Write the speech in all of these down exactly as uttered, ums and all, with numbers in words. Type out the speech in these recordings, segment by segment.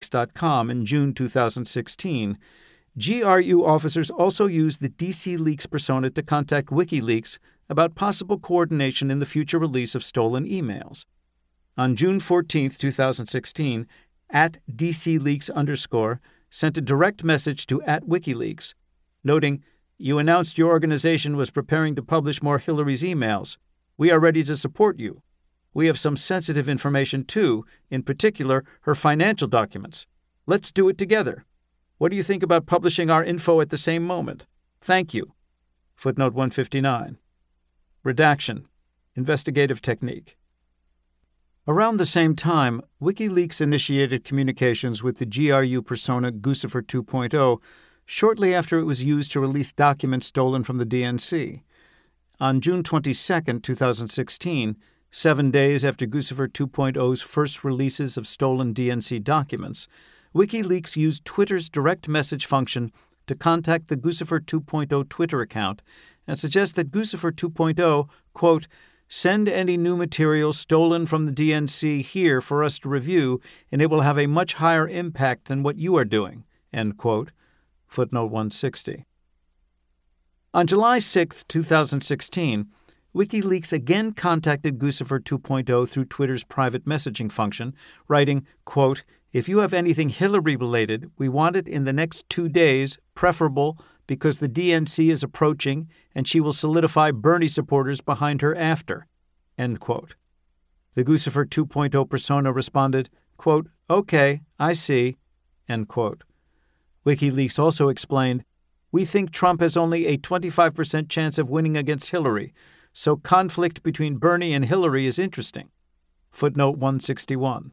wikileaks dot com in June two thousand sixteen, G R U officers also used the D C Leaks persona to contact WikiLeaks about possible coordination in the future release of stolen emails. On June fourteenth, two thousand sixteen, at DCLeaks underscore sent a direct message to at WikiLeaks, noting, "You announced your organization was preparing to publish more Hillary's emails. We are ready to support you. We have some sensitive information too, in particular her financial documents. Let's do it together. What do you think about publishing our info at the same moment? Thank you." Footnote one fifty-nine. Redaction. Investigative technique. Around the same time, WikiLeaks initiated communications with the G R U persona Guccifer two point oh shortly after it was used to release documents stolen from the D N C. On June twenty-second, two thousand sixteen, seven days after Guccifer two point oh's first releases of stolen D N C documents, WikiLeaks used Twitter's direct message function to contact the Guccifer two point oh Twitter account and suggest that Guccifer two point oh, quote, "Send any new material stolen from the D N C here for us to review, and it will have a much higher impact than what you are doing," end quote. Footnote one sixty. On July sixth, two thousand sixteen, WikiLeaks again contacted Guccifer two point oh through Twitter's private messaging function, writing, quote, "If you have anything Hillary-related, we want it in the next two days, preferable because the D N C is approaching and she will solidify Bernie supporters behind her after," end quote. The Guccifer two point oh persona responded, quote, "Okay, I see," end quote. WikiLeaks also explained, "We think Trump has only a twenty-five percent chance of winning against Hillary, so conflict between Bernie and Hillary is interesting." Footnote one sixty-one.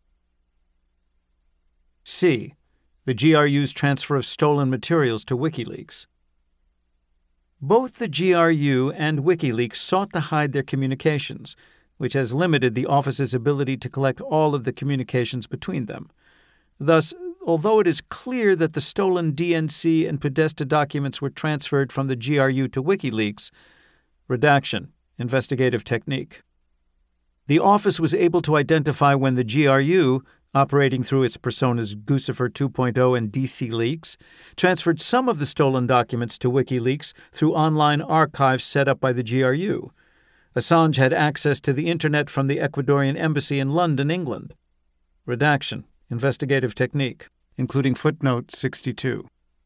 C. The G R U's transfer of stolen materials to WikiLeaks. Both the G R U and WikiLeaks sought to hide their communications, which has limited the office's ability to collect all of the communications between them. Thus, although it is clear that the stolen D N C and Podesta documents were transferred from the G R U to WikiLeaks, redaction, investigative technique. The office was able to identify when the G R U, operating through its personas Guccifer two point oh and DCLeaks, transferred some of the stolen documents to WikiLeaks through online archives set up by the G R U. Assange had access to the Internet from the Ecuadorian embassy in London, England. Redaction, investigative technique, including footnote sixty-two.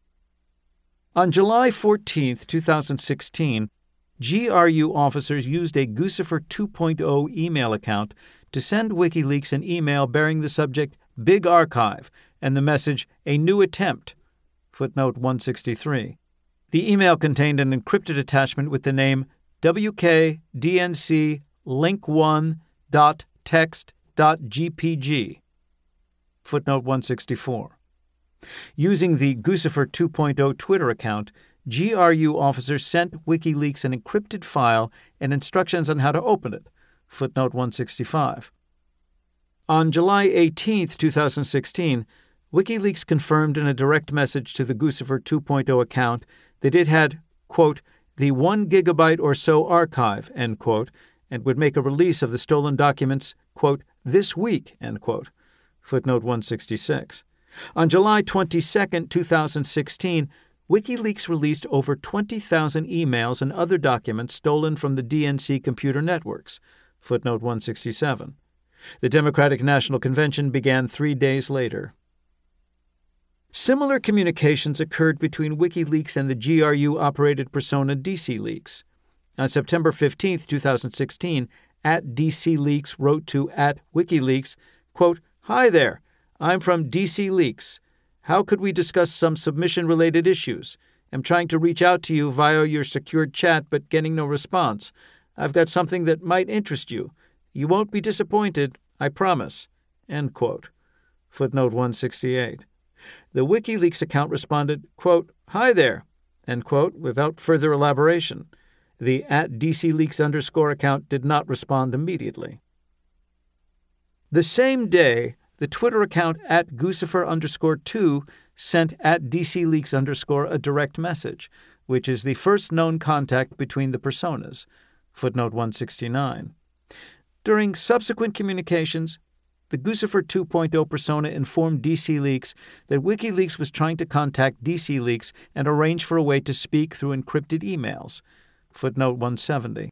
On July fourteenth, two thousand sixteen, G R U officers used a Guccifer two point oh email account to send WikiLeaks an email bearing the subject Big Archive and the message A New Attempt, footnote one sixty-three. The email contained an encrypted attachment with the name W K D N C link one dot text dot G P G, footnote one sixty-four. Using the Guccifer two point oh Twitter account, G R U officers sent WikiLeaks an encrypted file and instructions on how to open it, footnote one sixty-five. On July eighteenth, two thousand sixteen, WikiLeaks confirmed in a direct message to the Guccifer two point oh account that it had, quote, "the one gigabyte or so archive," end quote, and would make a release of the stolen documents, quote, "this week," end quote, footnote one sixty-six. On July twenty-second, two thousand sixteen, WikiLeaks released over twenty thousand emails and other documents stolen from the D N C computer networks, footnote one sixty-seven. The Democratic National Convention began three days later. Similar communications occurred between WikiLeaks and the G R U-operated persona DCLeaks. On September fifteenth, two thousand sixteen, at DCLeaks wrote to at WikiLeaks, quote, "Hi there, I'm from DCLeaks. How could we discuss some submission-related issues? I'm trying to reach out to you via your secured chat but getting no response. I've got something that might interest you. You won't be disappointed, I promise." End quote. Footnote one sixty-eight. The WikiLeaks account responded, quote, "Hi there," end quote, without further elaboration. The at DCLeaks underscore account did not respond immediately. The same day, the Twitter account at Guccifer underscore two sent at DCLeaks underscore a direct message, which is the first known contact between the personas. Footnote one sixty-nine. During subsequent communications, the Guccifer two point oh persona informed D C Leaks that WikiLeaks was trying to contact D C Leaks and arrange for a way to speak through encrypted emails. Footnote one seventy.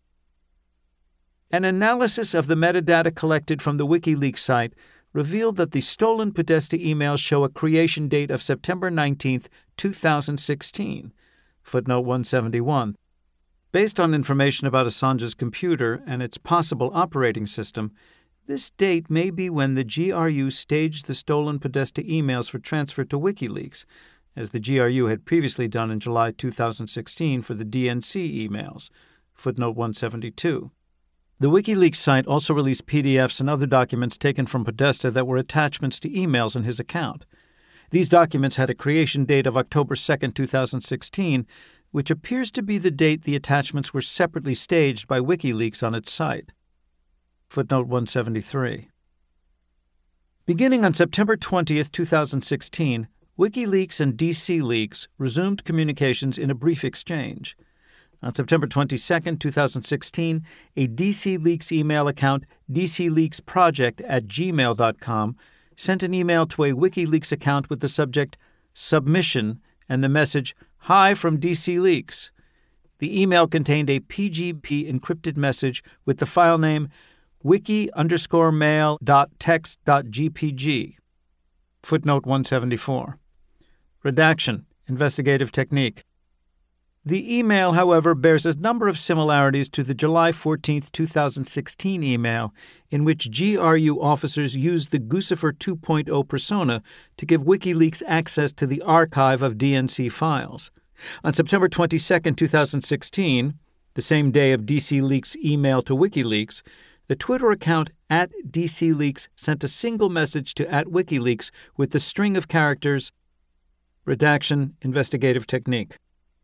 An analysis of the metadata collected from the WikiLeaks site revealed that the stolen Podesta emails show a creation date of September nineteenth, two thousand sixteen. Footnote one seventy-one. Based on information about Assange's computer and its possible operating system, this date may be when the G R U staged the stolen Podesta emails for transfer to WikiLeaks, as the G R U had previously done in July two thousand sixteen for the D N C emails. Footnote one seventy-two. The WikiLeaks site also released P D Fs and other documents taken from Podesta that were attachments to emails in his account. These documents had a creation date of October second, two thousand sixteen, which appears to be the date the attachments were separately staged by WikiLeaks on its site. Footnote one seventy-three. Beginning on September twentieth, two thousand sixteen, WikiLeaks and D C Leaks resumed communications in a brief exchange. On September twenty-second, two thousand sixteen, a D C Leaks email account, dcleaksproject at gmail dot com, sent an email to a WikiLeaks account with the subject Submission and the message, Hi from D C Leaks. The email contained a P G P encrypted message with the file name wiki underscore mail dot text dot gpg. Footnote one seventy-four. Redaction, investigative technique. The email, however, bears a number of similarities to the July fourteenth, two thousand sixteen email in which G R U officers used the Guccifer two point oh persona to give WikiLeaks access to the archive of D N C files. On September twenty-second, two thousand sixteen, the same day of D C Leaks' email to WikiLeaks, the Twitter account at D C Leaks sent a single message to at WikiLeaks with the string of characters, redaction, investigative technique.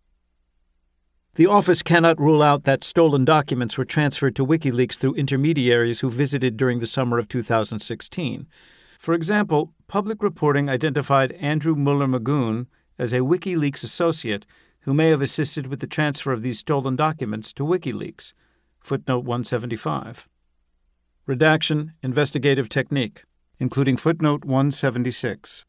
The office cannot rule out that stolen documents were transferred to WikiLeaks through intermediaries who visited during the summer of two thousand sixteen. For example, public reporting identified Andrew Muller-Magoon as a WikiLeaks associate who may have assisted with the transfer of these stolen documents to WikiLeaks. Footnote one seventy-five. Redaction, investigative technique, including footnote one seventy-six.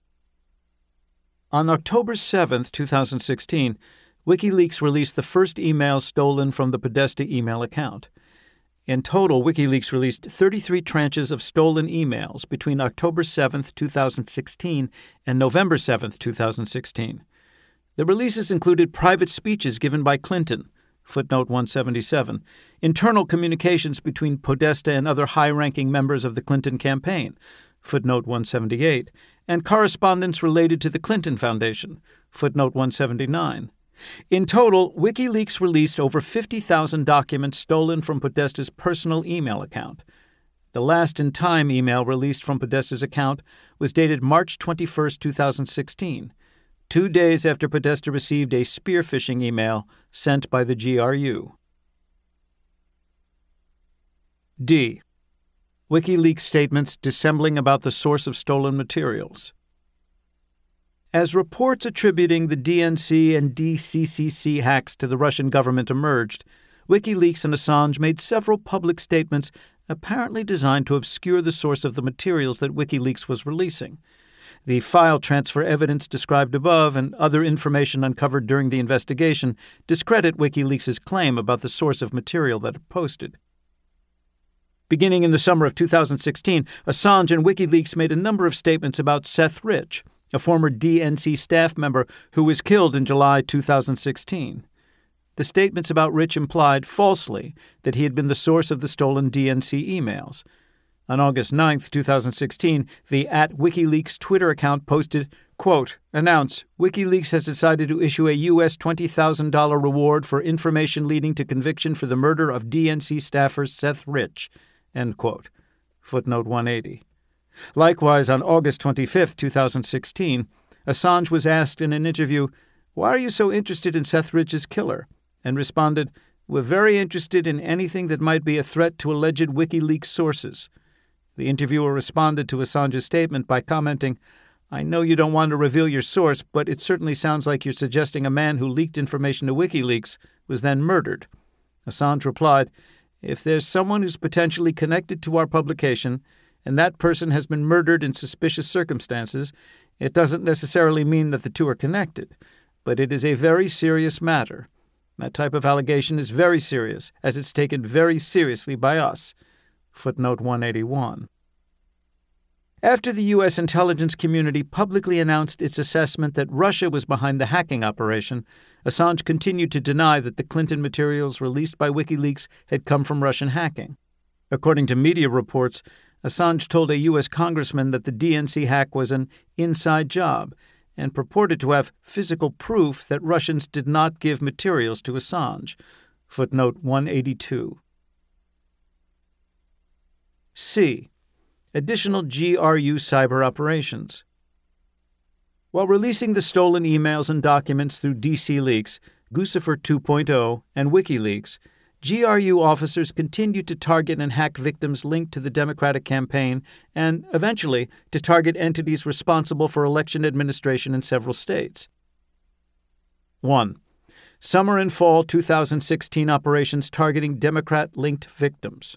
On October seventh, two thousand sixteen, WikiLeaks released the first email stolen from the Podesta email account. In total, WikiLeaks released thirty-three tranches of stolen emails between October seventh, two thousand sixteen and November seventh, two thousand sixteen. The releases included private speeches given by Clinton, footnote one seventy-seven, internal communications between Podesta and other high-ranking members of the Clinton campaign, footnote one seventy-eight, and correspondence related to the Clinton Foundation, footnote one seventy-nine. In total, WikiLeaks released over fifty thousand documents stolen from Podesta's personal email account. The last-in-time email released from Podesta's account was dated March twenty-first, two thousand sixteen, two days after Podesta received a spear phishing email sent by the G R U. D. WikiLeaks statements dissembling about the source of stolen materials. As reports attributing the D N C and D C C C hacks to the Russian government emerged, WikiLeaks and Assange made several public statements apparently designed to obscure the source of the materials that WikiLeaks was releasing. The file transfer evidence described above and other information uncovered during the investigation discredit WikiLeaks' claim about the source of material that it posted. Beginning in the summer of two thousand sixteen, Assange and WikiLeaks made a number of statements about Seth Rich, a former D N C staff member who was killed in July two thousand sixteen. The statements about Rich implied, falsely, that he had been the source of the stolen D N C emails. On August ninth, two thousand sixteen, the at WikiLeaks Twitter account posted, quote, announce, WikiLeaks has decided to issue a U S twenty thousand dollars reward for information leading to conviction for the murder of D N C staffer Seth Rich, end quote. Footnote one eighty. Likewise, on August twenty-fifth, two thousand sixteen, Assange was asked in an interview, "Why are you so interested in Seth Rich's killer?" and responded, "We're very interested in anything that might be a threat to alleged WikiLeaks sources." The interviewer responded to Assange's statement by commenting, "I know you don't want to reveal your source, but it certainly sounds like you're suggesting a man who leaked information to WikiLeaks was then murdered." Assange replied, "If there's someone who's potentially connected to our publication, and that person has been murdered in suspicious circumstances, it doesn't necessarily mean that the two are connected, but it is a very serious matter. That type of allegation is very serious, as it's taken very seriously by us. Footnote one eighty-one. After the U S intelligence community publicly announced its assessment that Russia was behind the hacking operation, Assange continued to deny that the Clinton materials released by WikiLeaks had come from Russian hacking. According to media reports, Assange told a U S congressman that the D N C hack was an inside job and purported to have physical proof that Russians did not give materials to Assange. Footnote one eighty-two. C. Additional G R U cyber operations. While releasing the stolen emails and documents through D C Leaks, Guccifer two point oh, and WikiLeaks, G R U officers continued to target and hack victims linked to the Democratic campaign and, eventually, to target entities responsible for election administration in several states. one. Summer and Fall two thousand sixteen operations targeting Democrat-linked victims.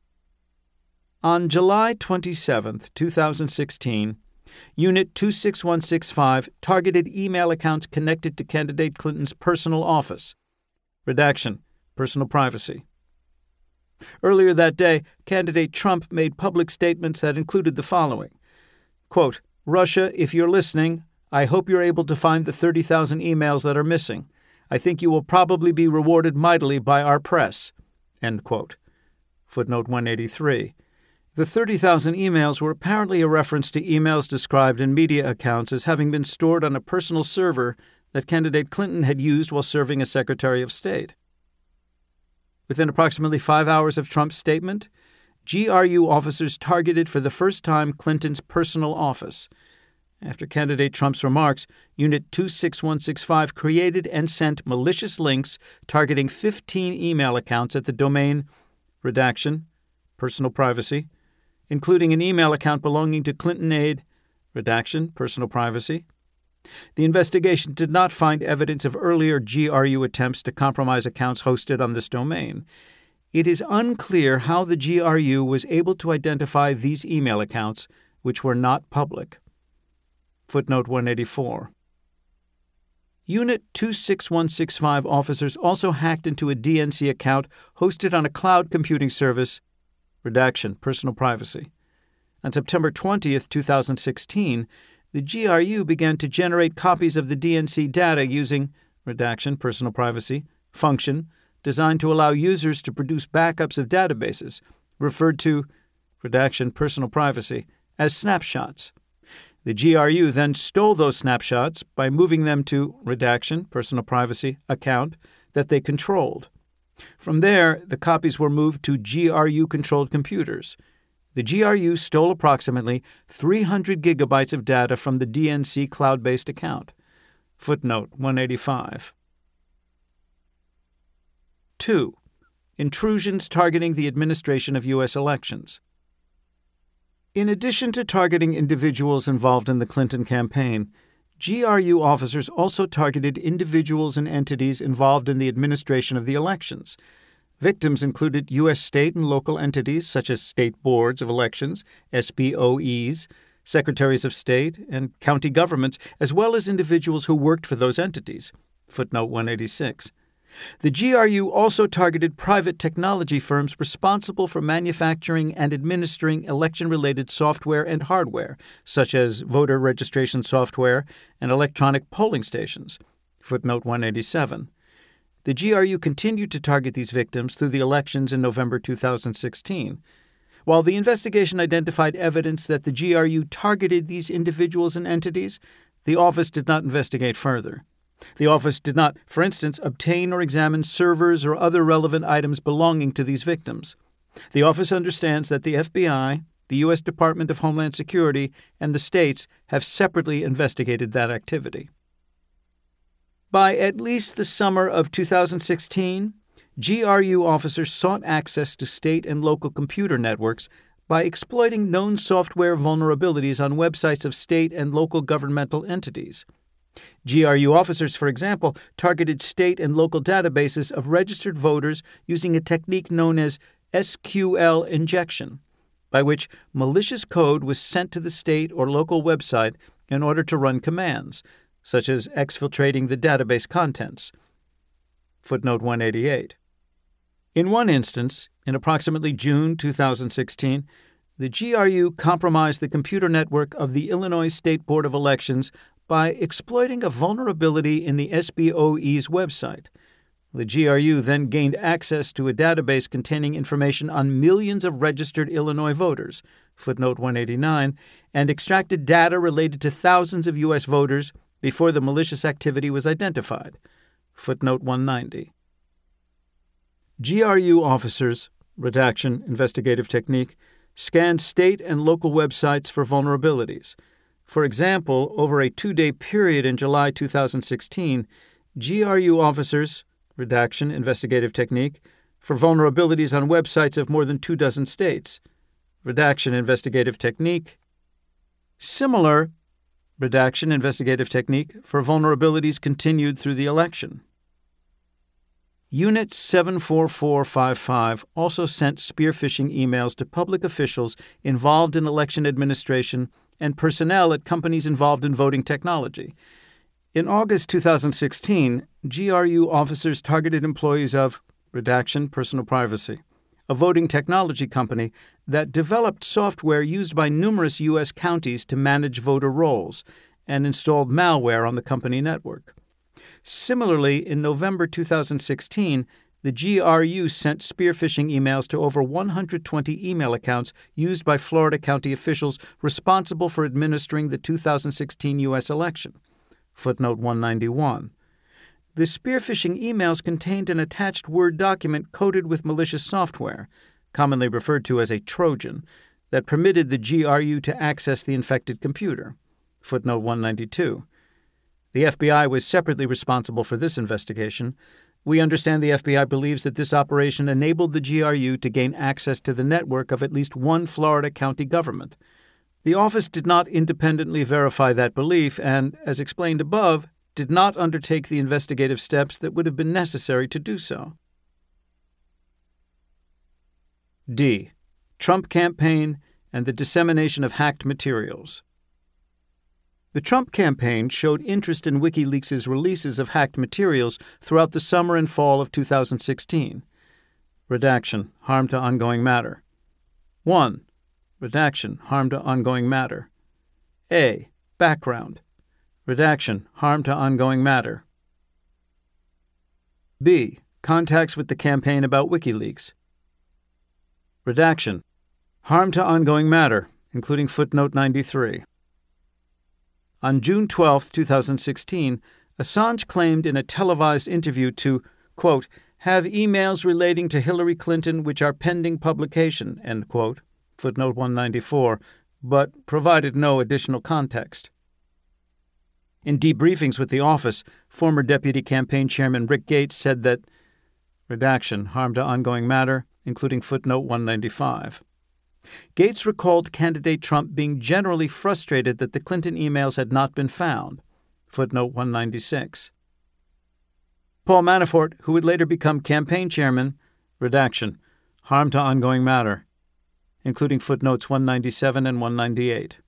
On July twenty-seventh, two thousand sixteen, Unit two six one six five targeted email accounts connected to candidate Clinton's personal office. Redaction: Personal privacy. Earlier that day, candidate Trump made public statements that included the following. Quote, Russia, if you're listening, I hope you're able to find the thirty thousand emails that are missing. I think you will probably be rewarded mightily by our press. End quote. Footnote one eighty-three. The thirty thousand emails were apparently a reference to emails described in media accounts as having been stored on a personal server that candidate Clinton had used while serving as Secretary of State. Within approximately five hours of Trump's statement, G R U officers targeted for the first time Clinton's personal office. After candidate Trump's remarks, Unit two six one six five created and sent malicious links targeting fifteen email accounts at the domain redaction, personal privacy, including an email account belonging to Clinton aide, redaction, personal privacy. The investigation did not find evidence of earlier G R U attempts to compromise accounts hosted on this domain. It is unclear how the G R U was able to identify these email accounts, which were not public. Footnote one eighty-four. Unit two six one six five officers also hacked into a D N C account hosted on a cloud computing service, redaction, personal privacy. On September twentieth, two thousand sixteen, the G R U began to generate copies of the D N C data using, redaction, personal privacy, function, designed to allow users to produce backups of databases, referred to, redaction, personal privacy, as snapshots. The G R U then stole those snapshots by moving them to, redaction, personal privacy, account that they controlled. From there, the copies were moved to G R U-controlled computers. The G R U stole approximately three hundred gigabytes of data from the D N C cloud-based account. Footnote one eighty-five. two. Intrusions targeting the administration of U S elections. In addition to targeting individuals involved in the Clinton campaign, G R U officers also targeted individuals and entities involved in the administration of the elections. Victims included U S state and local entities such as state boards of elections, S B O Es, secretaries of state, and county governments, as well as individuals who worked for those entities. Footnote one eighty-six. The G R U also targeted private technology firms responsible for manufacturing and administering election-related software and hardware, such as voter registration software and electronic polling stations. Footnote one eighty-seven. The G R U continued to target these victims through the elections in November two thousand sixteen. While the investigation identified evidence that the G R U targeted these individuals and entities, the office did not investigate further. The office did not, for instance, obtain or examine servers or other relevant items belonging to these victims. The office understands that the F B I, the U S Department of Homeland Security, and the states have separately investigated that activity. By at least the summer of two thousand sixteen, G R U officers sought access to state and local computer networks by exploiting known software vulnerabilities on websites of state and local governmental entities. G R U officers, for example, targeted state and local databases of registered voters using a technique known as S Q L injection. by which malicious code was sent to the state or local website in order to run commands, such as exfiltrating the database contents. Footnote one eighty-eight. In one instance, in approximately June two thousand sixteen, the G R U compromised the computer network of the Illinois State Board of Elections by exploiting a vulnerability in the S B O E's website. The G R U then gained access to a database containing information on millions of registered Illinois voters, footnote one eighty-nine, and extracted data related to thousands of U S voters before the malicious activity was identified, footnote one ninety. G R U officers, redaction, investigative technique, scanned state and local websites for vulnerabilities. For example, over a two-day period in July two thousand sixteen, G R U officers, redaction, investigative technique, for vulnerabilities on websites of more than two dozen states, redaction, investigative technique. Similar, redaction, investigative technique, for vulnerabilities continued through the election. Unit seven four four five five also sent spear phishing emails to public officials involved in election administration and personnel at companies involved in voting technology. In August two thousand sixteen, G R U officers targeted employees of, redaction, personal privacy, a voting technology company that developed software used by numerous U S counties to manage voter rolls and installed malware on the company network. Similarly, in November two thousand sixteen, the G R U sent spear phishing emails to over one hundred twenty email accounts used by Florida county officials responsible for administering the two thousand sixteen U S election. Footnote one ninety-one. The spear phishing emails contained an attached Word document coded with malicious software, commonly referred to as a Trojan, that permitted the G R U to access the infected computer. Footnote one ninety-two. The F B I was separately responsible for this investigation. We understand the F B I believes that this operation enabled the G R U to gain access to the network of at least one Florida county government. The office did not independently verify that belief and, as explained above, did not undertake the investigative steps that would have been necessary to do so. D. Trump campaign and the dissemination of hacked materials. The Trump campaign showed interest in WikiLeaks' releases of hacked materials throughout the summer and fall of two thousand sixteen. Redaction, harm to ongoing matter. one. Redaction, harm to ongoing matter. A. Background. Redaction, harm to ongoing matter. B. Contacts with the campaign about WikiLeaks. Redaction, harm to ongoing matter, including footnote ninety-three. On June twelfth, two thousand sixteen, Assange claimed in a televised interview to, quote, have emails relating to Hillary Clinton which are pending publication, end quote, footnote one ninety-four, but provided no additional context. In debriefings with the office, former Deputy Campaign Chairman Rick Gates said that, redaction, harm to ongoing matter, including footnote one ninety-five. Gates recalled candidate Trump being generally frustrated that the Clinton emails had not been found, footnote one ninety-six. Paul Manafort, who would later become campaign chairman, redaction, harm to ongoing matter, including footnotes one ninety-seven and one ninety-eight.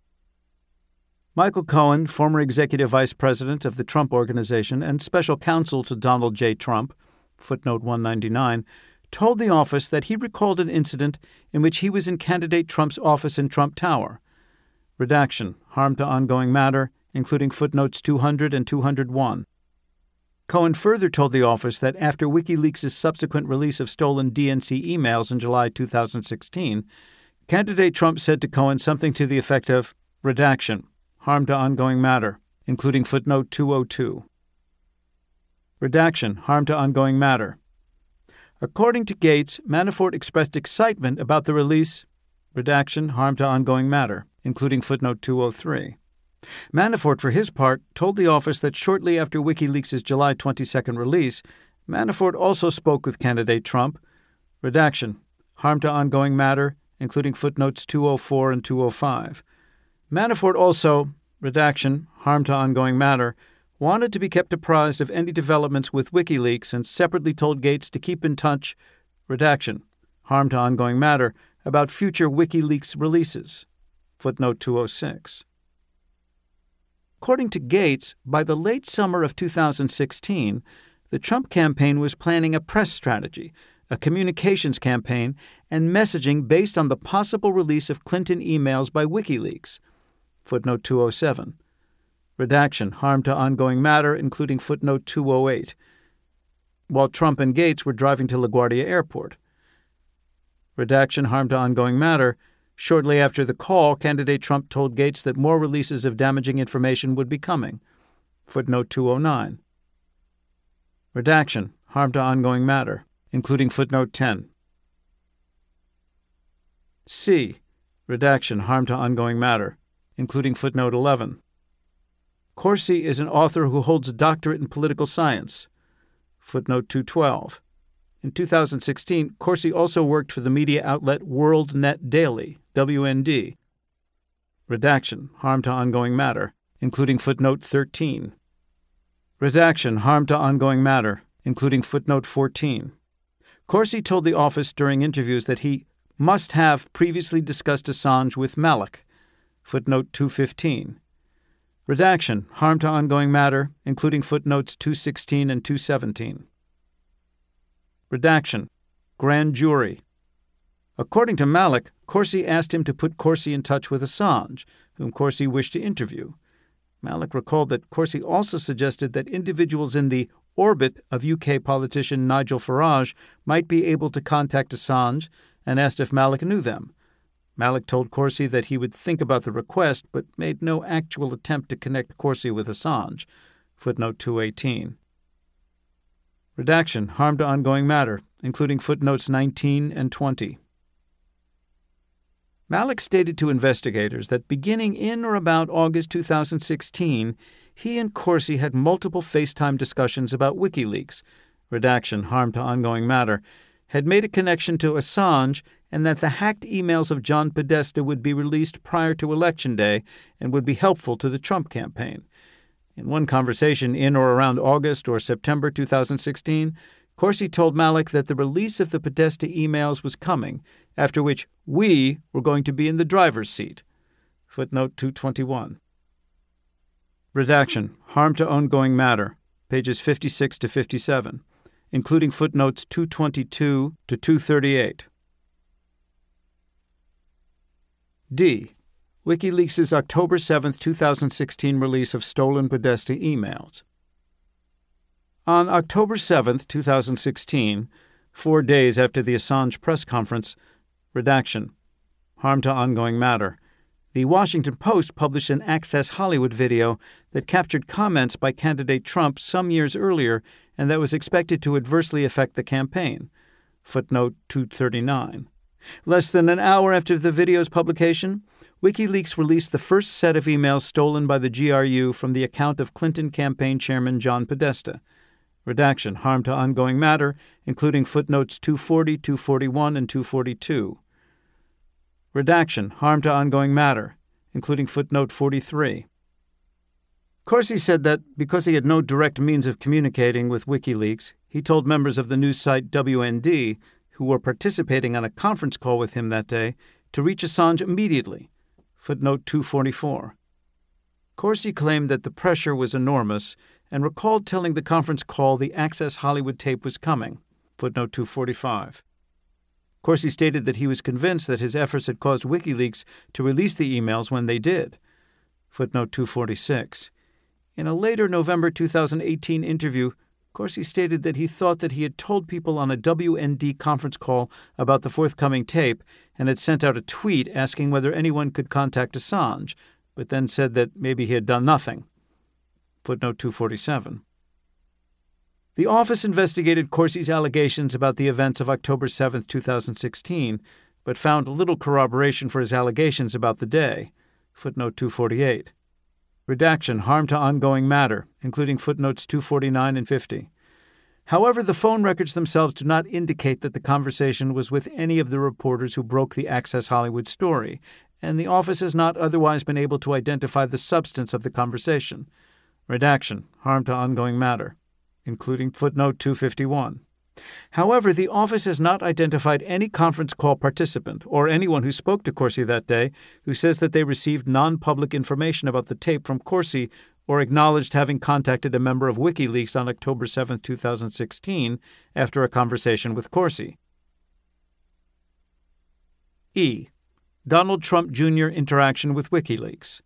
Michael Cohen, former executive vice president of the Trump Organization and special counsel to Donald J. Trump, footnote one ninety-nine, told the office that he recalled an incident in which he was in candidate Trump's office in Trump Tower. Redaction, harm to ongoing matter, including footnotes two hundred and two hundred one. Cohen further told the office that after WikiLeaks' subsequent release of stolen D N C emails in July two thousand sixteen, candidate Trump said to Cohen something to the effect of, redaction, harm to ongoing matter, including footnote two oh two. Redaction, harm to ongoing matter. According to Gates, Manafort expressed excitement about the release, redaction, harm to ongoing matter, including footnote two oh three. Manafort, for his part, told the office that shortly after WikiLeaks' July twenty-second release, Manafort also spoke with candidate Trump, redaction, harm to ongoing matter, including footnotes two oh four and two oh five. Manafort also, redaction, harm to ongoing matter, wanted to be kept apprised of any developments with WikiLeaks and separately told Gates to keep in touch, redaction, harm to ongoing matter, about future WikiLeaks releases. Footnote two oh six. According to Gates, by the late summer of two thousand sixteen, the Trump campaign was planning a press strategy, a communications campaign, and messaging based on the possible release of Clinton emails by WikiLeaks. Footnote two oh seven. Redaction: harm to ongoing matter, including footnote two oh eight. While Trump and Gates were driving to LaGuardia Airport. Redaction: harm to ongoing matter. Shortly after the call, candidate Trump told Gates that more releases of damaging information would be coming. Footnote two oh nine. Redaction: harm to ongoing matter, including footnote ten. C. Redaction: harm to ongoing matter, including footnote eleven. Corsi is an author who holds a doctorate in political science. Footnote two twelve. In two thousand sixteen, Corsi also worked for the media outlet World Net Daily, W N D. Redaction: harm to ongoing matter, including footnote thirteen. Redaction: harm to ongoing matter, including footnote fourteen. Corsi told the office during interviews that he must have previously discussed Assange with Malik. Footnote two fifteen. Redaction: harm to ongoing matter, including footnotes two sixteen and two seventeen. Redaction: grand jury. According to Malik, Corsi asked him to put Corsi in touch with Assange, whom Corsi wished to interview. Malik recalled that Corsi also suggested that individuals in the orbit of U K politician Nigel Farage might be able to contact Assange and asked if Malik knew them. Malik told Corsi that he would think about the request, but made no actual attempt to connect Corsi with Assange. Footnote two eighteen. Redaction: harm to ongoing matter, including footnotes nineteen and twenty. Malik stated to investigators that beginning in or about August two thousand sixteen, he and Corsi had multiple FaceTime discussions about WikiLeaks, redaction: harm to ongoing matter, had made a connection to Assange, and that the hacked emails of John Podesta would be released prior to Election Day and would be helpful to the Trump campaign. In one conversation in or around August or September two thousand sixteen, Corsi told Malik that the release of the Podesta emails was coming, after which we were going to be in the driver's seat. Footnote two twenty-one. Redaction: harm to ongoing matter, pages fifty-six to fifty-seven, including footnotes two twenty-two to two thirty-eight. D. WikiLeaks' October seventh, two thousand sixteen release of stolen Podesta emails. On October seventh, two thousand sixteen, four days after the Assange press conference, redaction: harm to ongoing matter, the Washington Post published an Access Hollywood video that captured comments by candidate Trump some years earlier and that was expected to adversely affect the campaign. Footnote two thirty-nine. Less than an hour after the video's publication, WikiLeaks released the first set of emails stolen by the G R U from the account of Clinton campaign chairman John Podesta. Redaction: harm to ongoing matter, including footnotes two forty, two forty-one, and two forty-two. Redaction: harm to ongoing matter, including footnote forty-three. Corsi said that because he had no direct means of communicating with WikiLeaks, he told members of the news site W N D, who were participating on a conference call with him that day, to reach Assange immediately. Footnote two forty-four. Corsi claimed that the pressure was enormous and recalled telling the conference call the Access Hollywood tape was coming. Footnote two forty-five. Corsi stated that he was convinced that his efforts had caused WikiLeaks to release the emails when they did. Footnote two forty-six. In a later November two thousand eighteen interview, Corsi stated that he thought that he had told people on a W N D conference call about the forthcoming tape and had sent out a tweet asking whether anyone could contact Assange, but then said that maybe he had done nothing. Footnote two forty-seven. The office investigated Corsi's allegations about the events of October seventh, two thousand sixteen, but found little corroboration for his allegations about the day. Footnote two forty-eight. Redaction: harm to ongoing matter, including footnotes two forty-nine and fifty. However, the phone records themselves do not indicate that the conversation was with any of the reporters who broke the Access Hollywood story, and the office has not otherwise been able to identify the substance of the conversation. Redaction: harm to ongoing matter, including footnote two fifty-one. However, the office has not identified any conference call participant or anyone who spoke to Corsi that day who says that they received non-public information about the tape from Corsi or acknowledged having contacted a member of WikiLeaks on October seventh, twenty sixteen, after a conversation with Corsi. E. Donald Trump Junior interaction with WikiLeaks.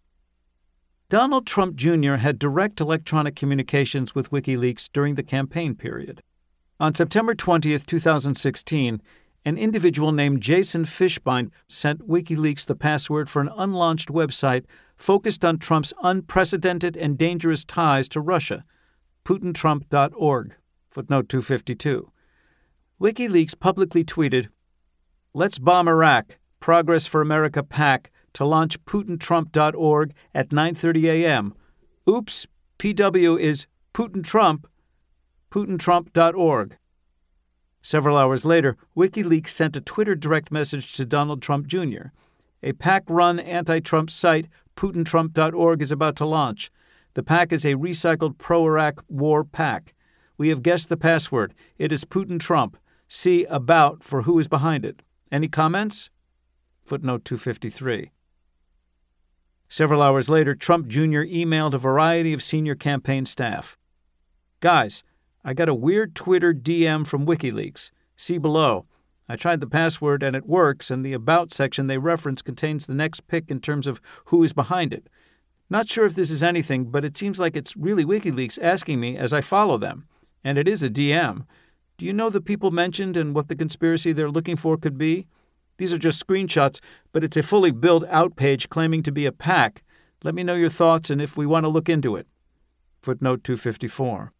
Donald Trump Junior had direct electronic communications with WikiLeaks during the campaign period. On September twentieth, twenty sixteen, an individual named Jason Fishbein sent WikiLeaks the password for an unlaunched website focused on Trump's unprecedented and dangerous ties to Russia, Putin Trump dot org, footnote two fifty-two. WikiLeaks publicly tweeted, "Let's bomb Iraq, Progress for America PAC, to launch Putin Trump dot org at nine thirty a.m. Oops, P W is Putin Trump, Putin Trump dot org. Several hours later, WikiLeaks sent a Twitter direct message to Donald Trump Junior A PAC-run anti-Trump site, Putin Trump dot org, is about to launch. The PAC is a recycled pro-Iraq war PAC. We have guessed the password. It is Putin Trump. See About for who is behind it. Any comments?" Footnote two fifty-three. Several hours later, Trump Junior emailed a variety of senior campaign staff. "Guys, I got a weird Twitter D M from WikiLeaks. See below. I tried the password and it works, and the About section they reference contains the next pick in terms of who is behind it. Not sure if this is anything, but it seems like it's really WikiLeaks asking me as I follow them. And it is a D M. Do you know the people mentioned and what the conspiracy they're looking for could be? These are just screenshots, but it's a fully built-out page claiming to be a PAC. Let me know your thoughts and if we want to look into it." Footnote two fifty-four.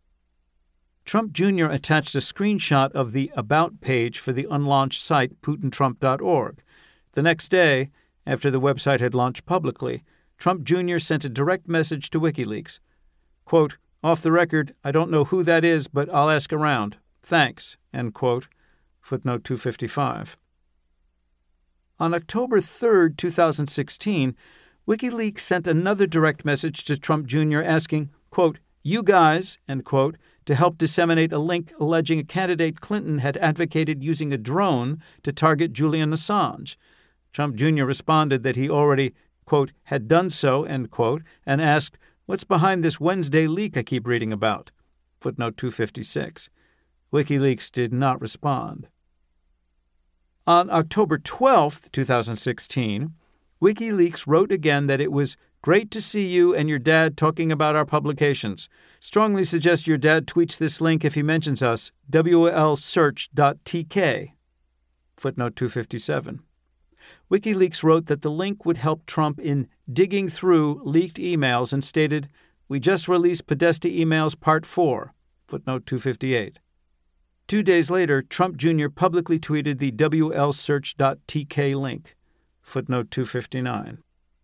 Trump Junior attached a screenshot of the About page for the unlaunched site Putin Trump dot org. The next day, after the website had launched publicly, Trump Junior sent a direct message to WikiLeaks. Quote, "Off the record, I don't know who that is, but I'll ask around. Thanks." End quote. Footnote two fifty-five. On October third, twenty sixteen, WikiLeaks sent another direct message to Trump Junior asking, quote, "You guys," end quote, to help disseminate a link alleging a candidate Clinton had advocated using a drone to target Julian Assange. Trump Junior responded that he already, quote, "had done so," end quote, and asked, "What's behind this Wednesday leak I keep reading about?" Footnote two fifty-six. WikiLeaks did not respond. On October twelfth, twenty sixteen, WikiLeaks wrote again that it was great to see you and your dad talking about our publications. Strongly suggest your dad tweets this link if he mentions us, W L search dot T K. Footnote two fifty-seven. WikiLeaks wrote that the link would help Trump in digging through leaked emails and stated, "We just released Podesta emails part four. Footnote two fifty-eight. Two days later, Trump Junior publicly tweeted the W L search dot T K link. Footnote two fifty-nine.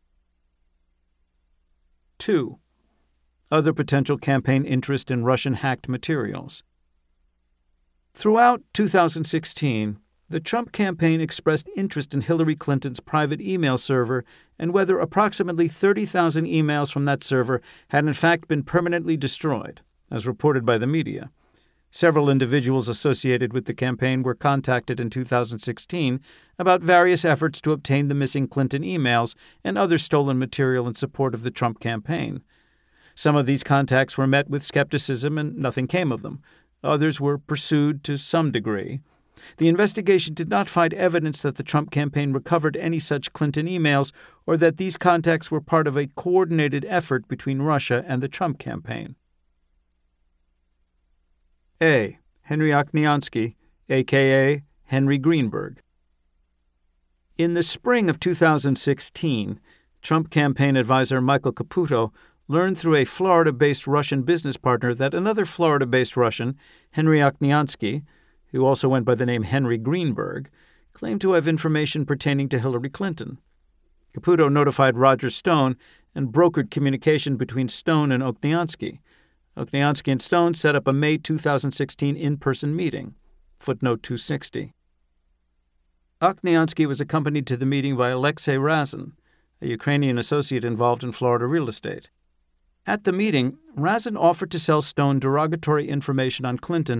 Two. Other potential campaign interest in Russian-hacked materials. Throughout two thousand sixteen, the Trump campaign expressed interest in Hillary Clinton's private email server and whether approximately thirty thousand emails from that server had in fact been permanently destroyed, as reported by the media. Several individuals associated with the campaign were contacted in two thousand sixteen about various efforts to obtain the missing Clinton emails and other stolen material in support of the Trump campaign. Some of these contacts were met with skepticism and nothing came of them. Others were pursued to some degree. The investigation did not find evidence that the Trump campaign recovered any such Clinton emails or that these contacts were part of a coordinated effort between Russia and the Trump campaign. A. Henry Ochniansky, a k a. Henry Greenberg. In the spring of two thousand sixteen, Trump campaign advisor Michael Caputo learned through a Florida-based Russian business partner that another Florida-based Russian, Henry Ochniansky, who also went by the name Henry Greenberg, claimed to have information pertaining to Hillary Clinton. Caputo notified Roger Stone and brokered communication between Stone and Ochniansky. Ochniansky and Stone set up a May two thousand sixteen in-person meeting. Footnote two sixty. Ochniansky was accompanied to the meeting by Alexei Razin, a Ukrainian associate involved in Florida real estate. At the meeting, Razin offered to sell Stone derogatory information on Clinton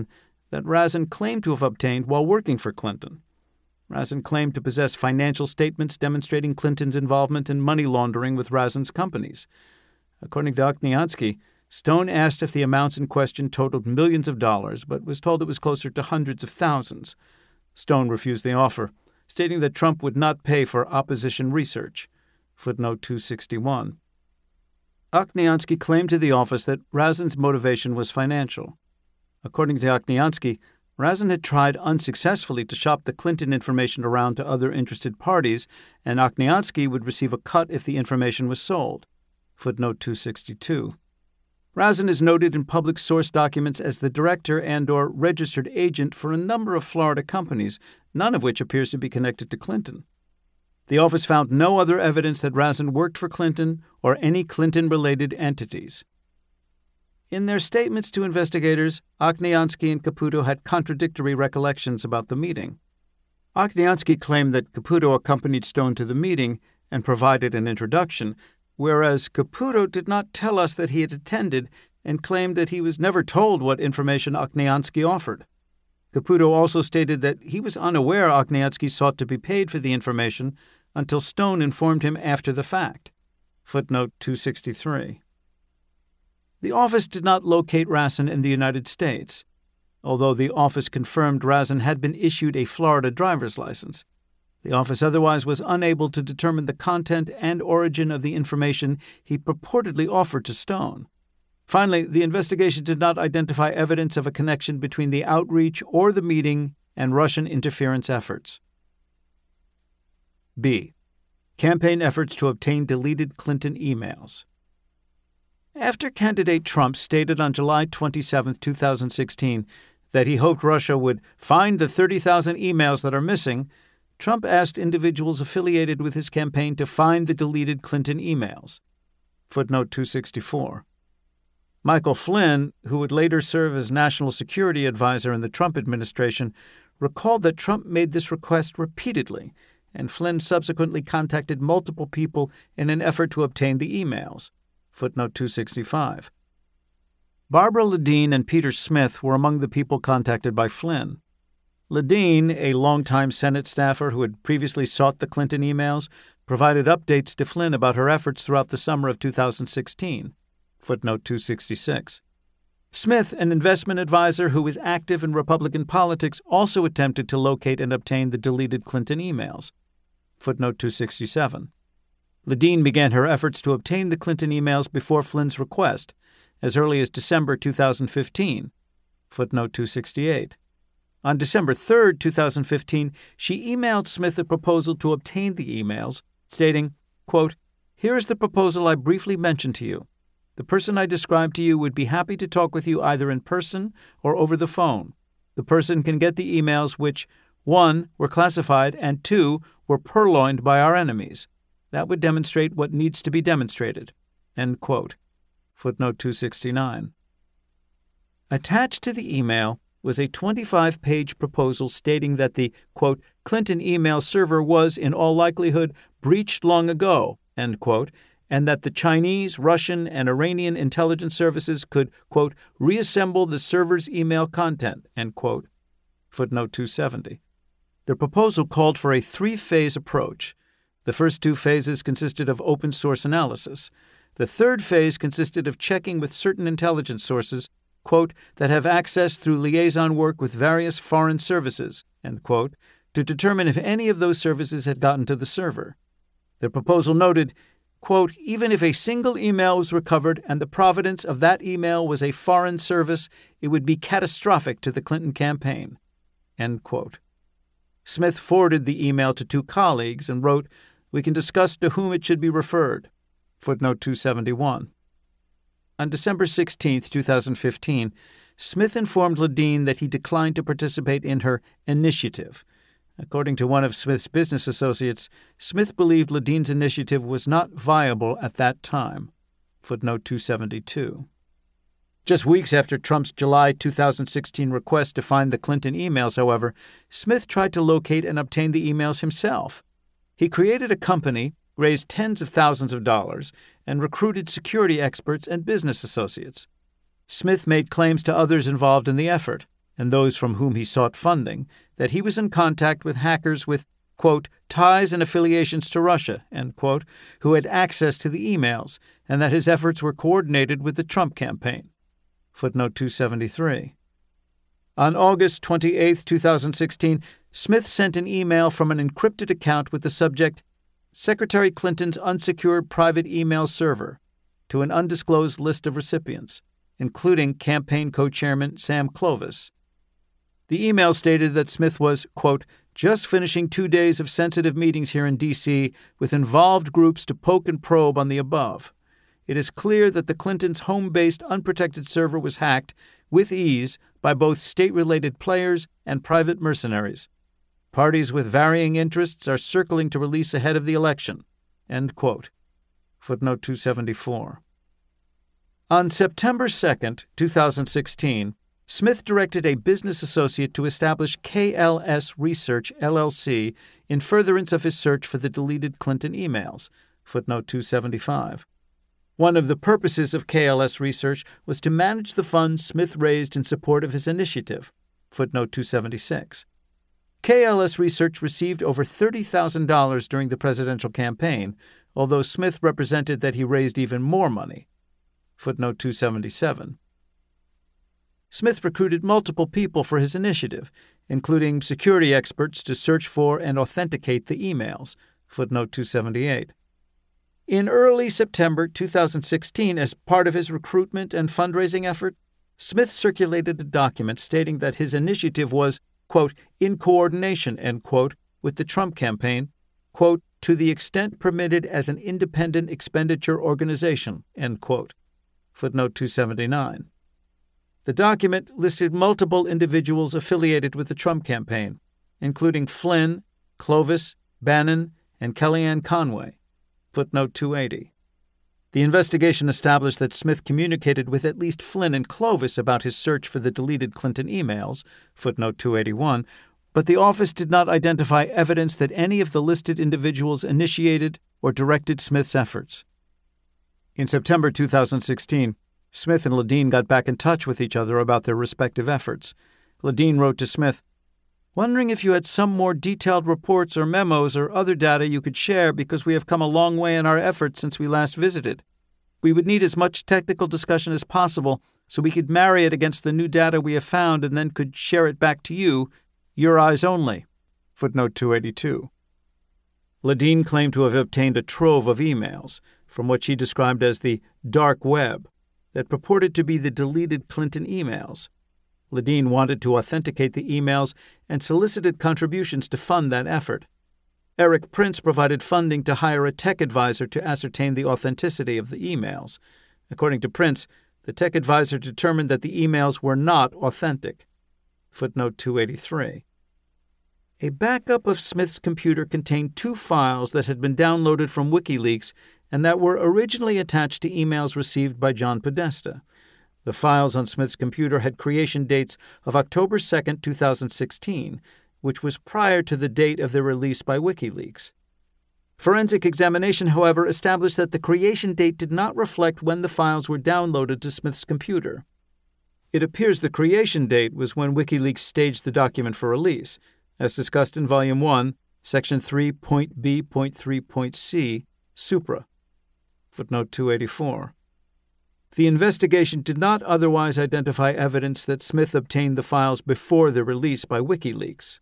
that Razin claimed to have obtained while working for Clinton. Razin claimed to possess financial statements demonstrating Clinton's involvement in money laundering with Razin's companies. According to Okniansky, Stone asked if the amounts in question totaled millions of dollars, but was told it was closer to hundreds of thousands. Stone refused the offer, stating that Trump would not pay for opposition research. Footnote two sixty-one. Okniansky claimed to the office that Razin's motivation was financial. According to Okniansky, Razin had tried unsuccessfully to shop the Clinton information around to other interested parties, and Okniansky would receive a cut if the information was sold. Footnote two sixty-two. Razin is noted in public source documents as the director and or registered agent for a number of Florida companies, none of which appears to be connected to Clinton. The office found no other evidence that Razin worked for Clinton or any Clinton-related entities. In their statements to investigators, Okniansky and Caputo had contradictory recollections about the meeting. Okniansky claimed that Caputo accompanied Stone to the meeting and provided an introduction, whereas Caputo did not tell us that he had attended and claimed that he was never told what information Okniansky offered. Caputo also stated that he was unaware Okniansky sought to be paid for the information until Stone informed him after the fact. Footnote two sixty-three. The office did not locate Razin in the United States, although the office confirmed Razin had been issued a Florida driver's license. The office otherwise was unable to determine the content and origin of the information he purportedly offered to Stone. Finally, the investigation did not identify evidence of a connection between the outreach or the meeting and Russian interference efforts. B. Campaign efforts to obtain deleted Clinton emails. After candidate Trump stated on July twenty-seventh, twenty sixteen, that he hoped Russia would find the thirty thousand emails that are missing, Trump asked individuals affiliated with his campaign to find the deleted Clinton emails. Footnote two sixty-four. Michael Flynn, who would later serve as national security advisor in the Trump administration, recalled that Trump made this request repeatedly, and Flynn subsequently contacted multiple people in an effort to obtain the emails. Footnote two sixty-five. Barbara Ladine and Peter Smith were among the people contacted by Flynn. Ladine, a longtime Senate staffer who had previously sought the Clinton emails, provided updates to Flynn about her efforts throughout the summer of two thousand sixteen. Footnote two sixty-six. Smith, an investment advisor who was active in Republican politics, also attempted to locate and obtain the deleted Clinton emails. Footnote two sixty-seven. Ladine began her efforts to obtain the Clinton emails before Flynn's request, as early as December two thousand fifteen. Footnote two sixty-eight. On December third, twenty fifteen, she emailed Smith a proposal to obtain the emails, stating, quote, "Here is the proposal I briefly mentioned to you. The person I described to you would be happy to talk with you either in person or over the phone. The person can get the emails which, one, were classified, and two, were purloined by our enemies. That would demonstrate what needs to be demonstrated." End quote. Footnote two sixty-nine. Attached to the email was a twenty-five page proposal stating that the, quote, "Clinton email server was, in all likelihood, breached long ago," end quote, and that the Chinese, Russian, and Iranian intelligence services could, quote, "reassemble the server's email content," end quote. Footnote two seventy. The proposal called for a three-phase approach. The first two phases consisted of open-source analysis. The third phase consisted of checking with certain intelligence sources, quote, "that have access through liaison work with various foreign services," end quote, to determine if any of those services had gotten to the server. The proposal noted, quote, "even if a single email was recovered and the provenance of that email was a foreign service, it would be catastrophic to the Clinton campaign," end quote. Smith forwarded the email to two colleagues and wrote, "We can discuss to whom it should be referred." Footnote two seventy-one. On December sixteenth, twenty fifteen, Smith informed Ladine that he declined to participate in her initiative. According to one of Smith's business associates, Smith believed Ladine's initiative was not viable at that time. Footnote two seventy-two. Just weeks after Trump's July two thousand sixteen request to find the Clinton emails, however, Smith tried to locate and obtain the emails himself. He created a company, raised tens of thousands of dollars, and recruited security experts and business associates. Smith made claims to others involved in the effort, and those from whom he sought funding, that he was in contact with hackers with, quote, ties and affiliations to Russia, end quote, who had access to the emails, and that his efforts were coordinated with the Trump campaign. Footnote two seventy-three. On August twenty-eighth, twenty sixteen, Smith sent an email from an encrypted account with the subject, Secretary Clinton's unsecured private email server, to an undisclosed list of recipients, including campaign co-chairman Sam Clovis. The email stated that Smith was, quote, just finishing two days of sensitive meetings here in D C with involved groups to poke and probe on the above. It is clear that the Clintons' home-based unprotected server was hacked with ease by both state-related players and private mercenaries. Parties with varying interests are circling to release ahead of the election. End quote. Footnote two seventy-four. On September second, twenty sixteen, Smith directed a business associate to establish K L S Research, L L C, in furtherance of his search for the deleted Clinton emails. Footnote two seventy-five. One of the purposes of K L S Research was to manage the funds Smith raised in support of his initiative. Footnote two seventy-six. K L S Research received over thirty thousand dollars during the presidential campaign, although Smith represented that he raised even more money. Footnote two seventy-seven. Smith recruited multiple people for his initiative, including security experts to search for and authenticate the emails. Footnote two seventy-eight. In early September twenty sixteen, as part of his recruitment and fundraising effort, Smith circulated a document stating that his initiative was, quote, in coordination, end quote, with the Trump campaign, quote, to the extent permitted as an independent expenditure organization, end quote. Footnote two seventy-nine. The document listed multiple individuals affiliated with the Trump campaign, including Flynn, Clovis, Bannon, and Kellyanne Conway. Footnote two eighty. The investigation established that Smith communicated with at least Flynn and Clovis about his search for the deleted Clinton emails, footnote two eighty-one, but the office did not identify evidence that any of the listed individuals initiated or directed Smith's efforts. In September twenty sixteen, Smith and Ledeen got back in touch with each other about their respective efforts. Ledeen wrote to Smith, wondering if you had some more detailed reports or memos or other data you could share because we have come a long way in our efforts since we last visited. We would need as much technical discussion as possible so we could marry it against the new data we have found and then could share it back to you, your eyes only. Footnote two eighty-two. Ledeen claimed to have obtained a trove of emails from what she described as the dark web that purported to be the deleted Clinton emails. Ledeen wanted to authenticate the emails and solicited contributions to fund that effort. Eric Prince provided funding to hire a tech advisor to ascertain the authenticity of the emails. According to Prince, the tech advisor determined that the emails were not authentic. Footnote two eighty-three. A backup of Smith's computer contained two files that had been downloaded from WikiLeaks and that were originally attached to emails received by John Podesta. The files on Smith's computer had creation dates of October second, twenty sixteen, which was prior to the date of their release by WikiLeaks. Forensic examination, however, established that the creation date did not reflect when the files were downloaded to Smith's computer. It appears the creation date was when WikiLeaks staged the document for release, as discussed in Volume one, Section three point B point three point C, Supra. Footnote two eighty-four. The investigation did not otherwise identify evidence that Smith obtained the files before their release by WikiLeaks.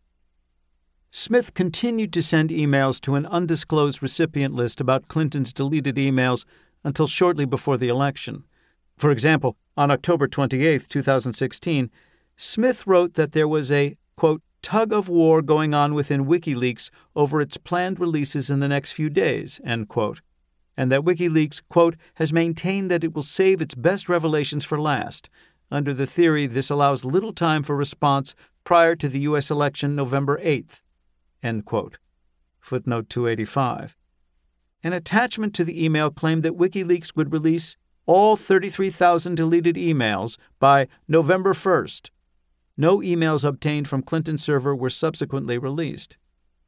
Smith continued to send emails to an undisclosed recipient list about Clinton's deleted emails until shortly before the election. For example, on October twenty-eighth, twenty sixteen, Smith wrote that there was a, quote, tug of war going on within WikiLeaks over its planned releases in the next few days, end quote, and that WikiLeaks, quote, has maintained that it will save its best revelations for last. Under the theory, this allows little time for response prior to the U S election November eighth, end quote. Footnote two eighty-five. An attachment to the email claimed that WikiLeaks would release all thirty-three thousand deleted emails by November first. No emails obtained from Clinton's server were subsequently released.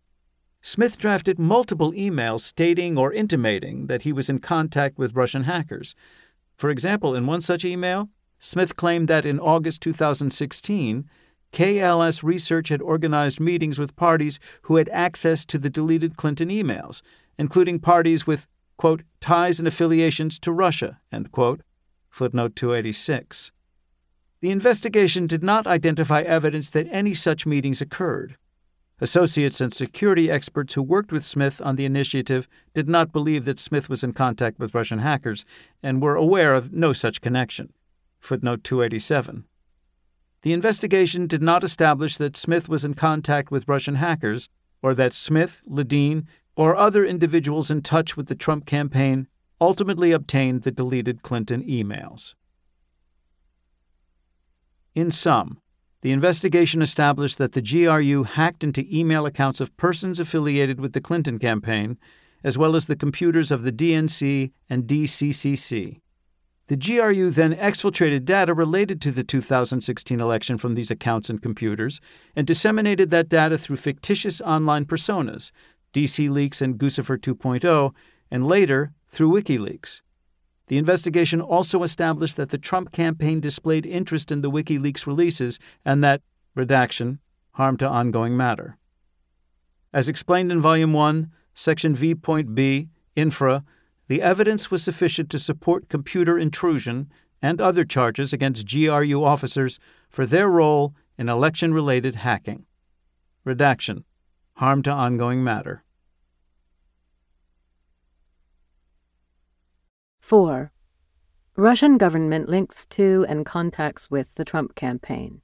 Smith drafted multiple emails stating or intimating that he was in contact with Russian hackers. For example, in one such email, Smith claimed that in August twenty sixteen, K L S Research had organized meetings with parties who had access to the deleted Clinton emails, including parties with, quote, ties and affiliations to Russia, end quote, footnote two eighty-six. The investigation did not identify evidence that any such meetings occurred. Associates and security experts who worked with Smith on the initiative did not believe that Smith was in contact with Russian hackers and were aware of no such connection, footnote two eighty-seven. The investigation did not establish that Smith was in contact with Russian hackers or that Smith, Ledeen, or other individuals in touch with the Trump campaign ultimately obtained the deleted Clinton emails. In sum, the investigation established that the G R U hacked into email accounts of persons affiliated with the Clinton campaign, as well as the computers of the D N C and D C C C. The G R U then exfiltrated data related to the two thousand sixteen election from these accounts and computers and disseminated that data through fictitious online personas, D C Leaks and Guccifer two point oh, and later through WikiLeaks. The investigation also established that the Trump campaign displayed interest in the WikiLeaks releases and that, redaction, harm to ongoing matter. As explained in Volume one, Section V.B, Infra, the evidence was sufficient to support computer intrusion and other charges against G R U officers for their role in election-related hacking. Redaction, harm to ongoing matter. four. Russian government links to and contacts with the Trump campaign.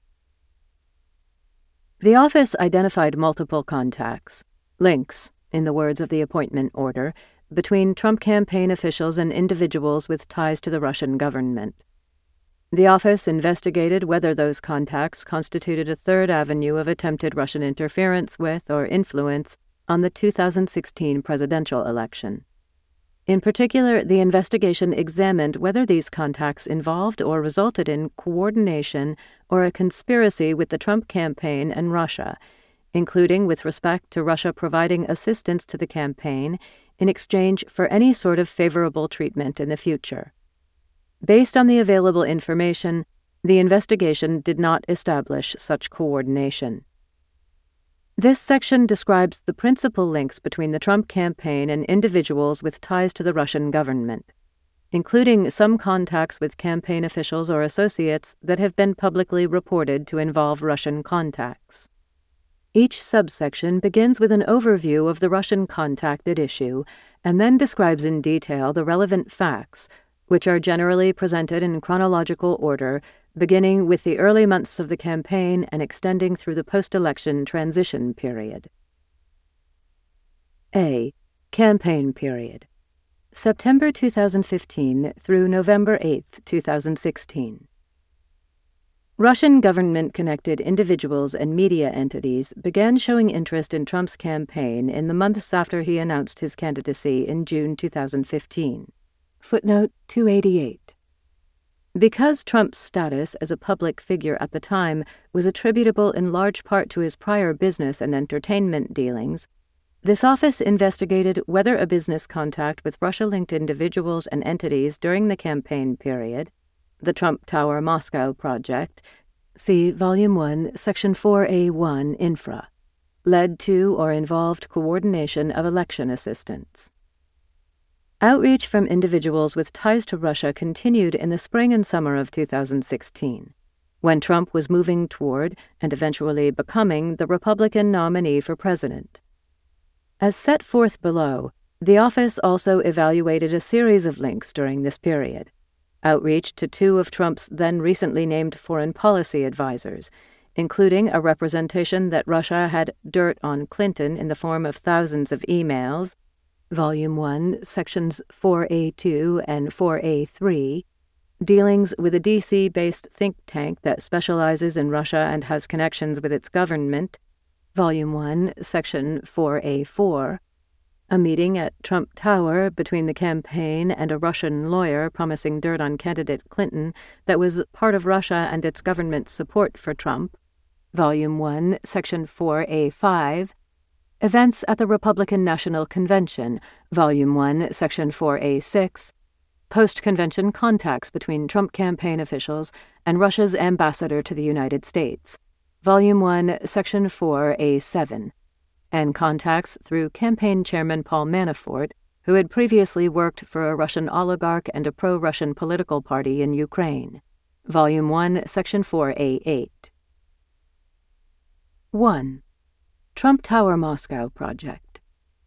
The office identified multiple contacts, links, in the words of the appointment order, between Trump campaign officials and individuals with ties to the Russian government. The office investigated whether those contacts constituted a third avenue of attempted Russian interference with or influence on the two thousand sixteen presidential election. In particular, the investigation examined whether these contacts involved or resulted in coordination or a conspiracy with the Trump campaign and Russia, including with respect to Russia providing assistance to the campaign in exchange for any sort of favorable treatment in the future. Based on the available information, the investigation did not establish such coordination. This section describes the principal links between the Trump campaign and individuals with ties to the Russian government, including some contacts with campaign officials or associates that have been publicly reported to involve Russian contacts. Each subsection begins with an overview of the Russian contact at issue and then describes in detail the relevant facts, which are generally presented in chronological order, beginning with the early months of the campaign and extending through the post-election transition period. A. Campaign period. September two thousand fifteen through November eighth, two thousand sixteen. Russian government-connected individuals and media entities began showing interest in Trump's campaign in the months after he announced his candidacy in June two thousand fifteen. Footnote two eighty-eight. Because Trump's status as a public figure at the time was attributable in large part to his prior business and entertainment dealings, this office investigated whether a business contact with Russia-linked individuals and entities during the campaign period, the Trump Tower Moscow project, see Volume one, Section four A one, Infra, led to or involved coordination of election assistance. Outreach from individuals with ties to Russia continued in the spring and summer of two thousand sixteen, when Trump was moving toward and eventually becoming the Republican nominee for president. As set forth below, the office also evaluated a series of links during this period. Outreach to two of Trump's then recently named foreign policy advisors, including a representation that Russia had dirt on Clinton in the form of thousands of emails, Volume one, Sections four A two and four A three, dealings with a D C-based think tank that specializes in Russia and has connections with its government, Volume one, Section four A four, a meeting at Trump Tower between the campaign and a Russian lawyer promising dirt on candidate Clinton that was part of Russia and its government's support for Trump, Volume one, Section four A five, events at the Republican National Convention, Volume one, Section four A six, post-convention contacts between Trump campaign officials and Russia's ambassador to the United States, Volume one, Section four, A seven, and contacts through campaign chairman Paul Manafort, who had previously worked for a Russian oligarch and a pro-Russian political party in Ukraine. Volume one, Section four A eight. one. Trump Tower Moscow Project.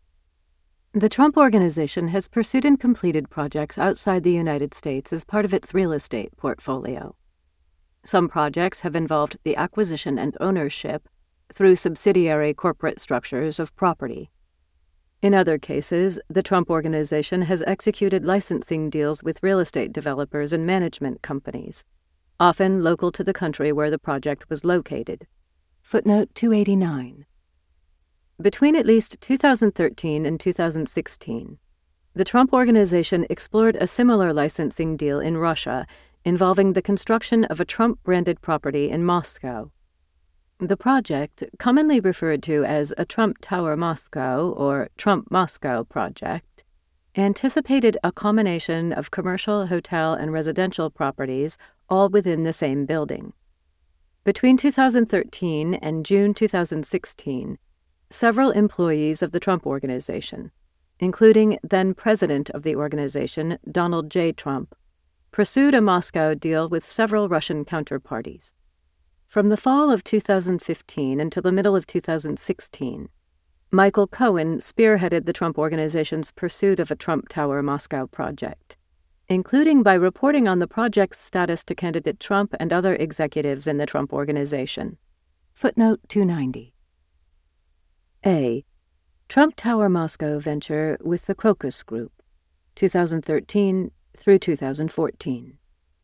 The Trump Organization has pursued and completed projects outside the United States as part of its real estate portfolio. Some projects have involved the acquisition and ownership, through subsidiary corporate structures, of property. In other cases, the Trump Organization has executed licensing deals with real estate developers and management companies, often local to the country where the project was located. Footnote two eighty-nine. Between at least two thousand thirteen and two thousand sixteen, the Trump Organization explored a similar licensing deal in Russia involving the construction of a Trump-branded property in Moscow. The project, commonly referred to as a Trump Tower Moscow or Trump Moscow project, anticipated a combination of commercial, hotel, and residential properties all within the same building. Between two thousand thirteen and June two thousand sixteen, several employees of the Trump Organization, including then-president of the organization, Donald J. Trump, pursued a Moscow deal with several Russian counterparties. From the fall of two thousand fifteen until the middle of two thousand sixteen, Michael Cohen spearheaded the Trump Organization's pursuit of a Trump Tower Moscow project, including by reporting on the project's status to candidate Trump and other executives in the Trump Organization. Footnote two ninety. A. Trump Tower Moscow venture with the Crocus Group, two thousand thirteen through two thousand fourteen.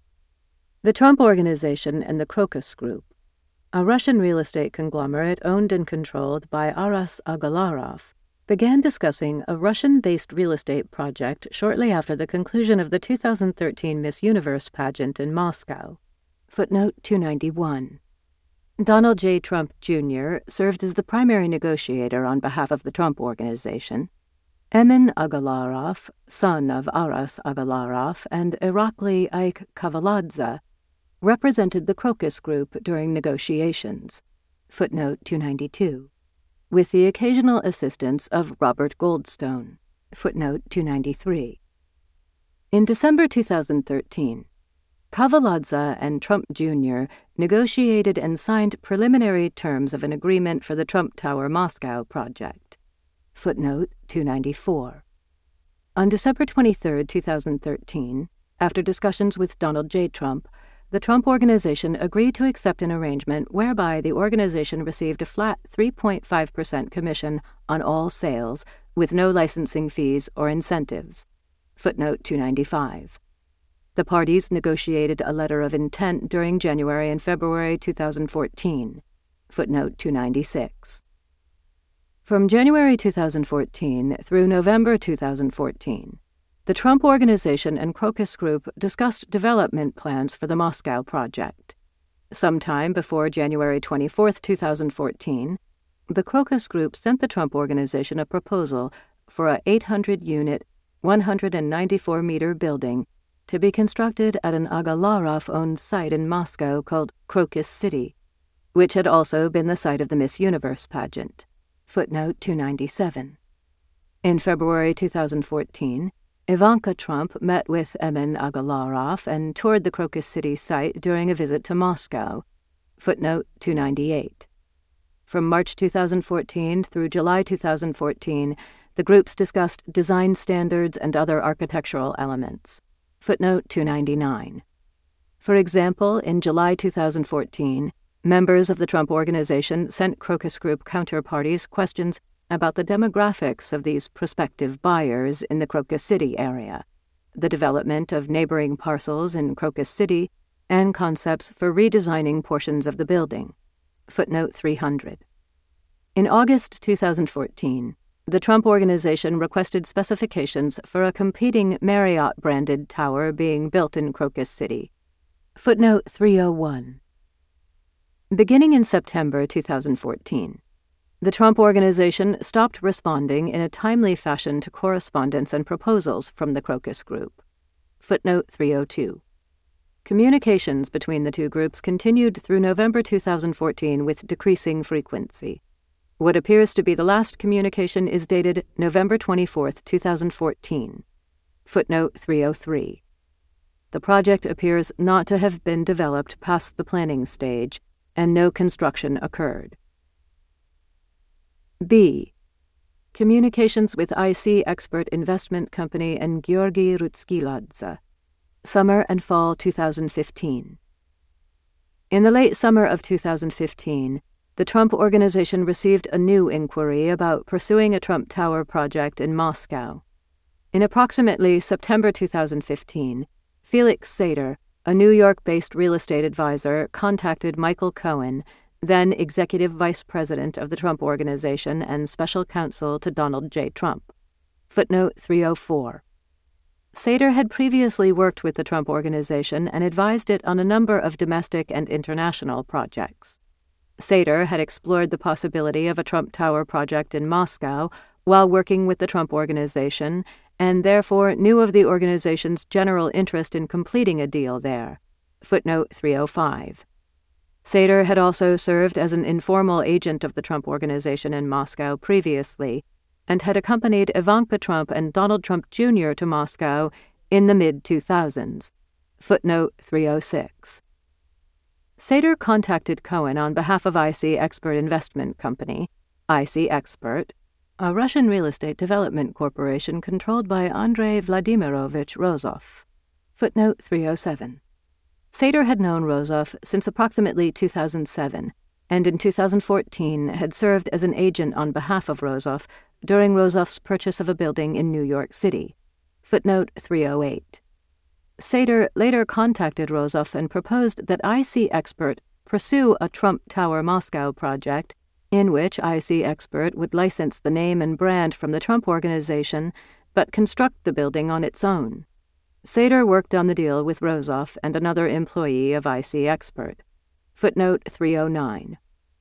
The Trump Organization and the Crocus Group, a Russian real estate conglomerate owned and controlled by Aras Agalarov, began discussing a Russian-based real estate project shortly after the conclusion of the two thousand thirteen Miss Universe pageant in Moscow. Footnote two ninety-one. Donald J. Trump, Junior served as the primary negotiator on behalf of the Trump Organization. Emin Agalarov, son of Aras Agalarov, and Irakli Ike Kavaladze represented the Crocus Group during negotiations. Footnote two ninety-two. With the occasional assistance of Robert Goldstone. Footnote two ninety-three. In December two thousand thirteen, Kavaladze and Trump Junior negotiated and signed preliminary terms of an agreement for the Trump Tower Moscow project. Footnote two ninety-four. On December twenty-third, two thousand thirteen, after discussions with Donald J. Trump, the Trump Organization agreed to accept an arrangement whereby the organization received a flat three point five percent commission on all sales, with no licensing fees or incentives. Footnote two ninety-five. The parties negotiated a letter of intent during January and February two thousand fourteen. Footnote two ninety-six. From January two thousand fourteen through November two thousand fourteen, the Trump Organization and Crocus Group discussed development plans for the Moscow project. Sometime before January twenty-fourth, two thousand fourteen, the Crocus Group sent the Trump Organization a proposal for a eight hundred unit, one hundred ninety-four meter building to be constructed at an Agalarov-owned site in Moscow called Crocus City, which had also been the site of the Miss Universe pageant. Footnote two ninety-seven. In February two thousand fourteen, Ivanka Trump met with Emin Agalarov and toured the Crocus City site during a visit to Moscow. Footnote two ninety-eight. From March two thousand fourteen through July two thousand fourteen, the groups discussed design standards and other architectural elements. Footnote two ninety-nine. For example, in July two thousand fourteen, members of the Trump Organization sent Crocus Group counterparties questions about the demographics of these prospective buyers in the Crocus City area, the development of neighboring parcels in Crocus City, and concepts for redesigning portions of the building. Footnote three hundred. In August two thousand fourteen, the Trump Organization requested specifications for a competing Marriott-branded tower being built in Crocus City. Footnote three oh one. Beginning in September two thousand fourteen, the Trump Organization stopped responding in a timely fashion to correspondence and proposals from the Crocus Group. Footnote three oh two. Communications between the two groups continued through November two thousand fourteen with decreasing frequency. What appears to be the last communication is dated November twenty-fourth, two thousand fourteen. Footnote three oh three. The project appears not to have been developed past the planning stage, and no construction occurred. B. Communications with I C Expert Investment Company and Georgy Rutskiladze. Summer and Fall two thousand fifteen. In the late summer of two thousand fifteen, the Trump Organization received a new inquiry about pursuing a Trump Tower project in Moscow. In approximately September two thousand fifteen, Felix Sater, a New York-based real estate advisor, contacted Michael Cohen, then Executive Vice President of the Trump Organization and Special Counsel to Donald J. Trump. Footnote three oh four. Sater had previously worked with the Trump Organization and advised it on a number of domestic and international projects. Sater had explored the possibility of a Trump Tower project in Moscow while working with the Trump Organization, and therefore knew of the organization's general interest in completing a deal there. Footnote three oh five. Sater had also served as an informal agent of the Trump Organization in Moscow previously, and had accompanied Ivanka Trump and Donald Trump Junior to Moscow in the mid two thousands. Footnote three oh six. Sater contacted Cohen on behalf of I C Expert Investment Company, I C Expert, a Russian real estate development corporation controlled by Andrei Vladimirovich Rozov. Footnote three oh seven. Sater had known Rozov since approximately two thousand seven, and in two thousand fourteen had served as an agent on behalf of Rozov during Rozov's purchase of a building in New York City. Footnote three oh eight. Sater later contacted Rozov and proposed that I C Expert pursue a Trump Tower Moscow project in which I C Expert would license the name and brand from the Trump Organization but construct the building on its own. Sater worked on the deal with Rozov and another employee of I C Expert. Footnote three oh nine.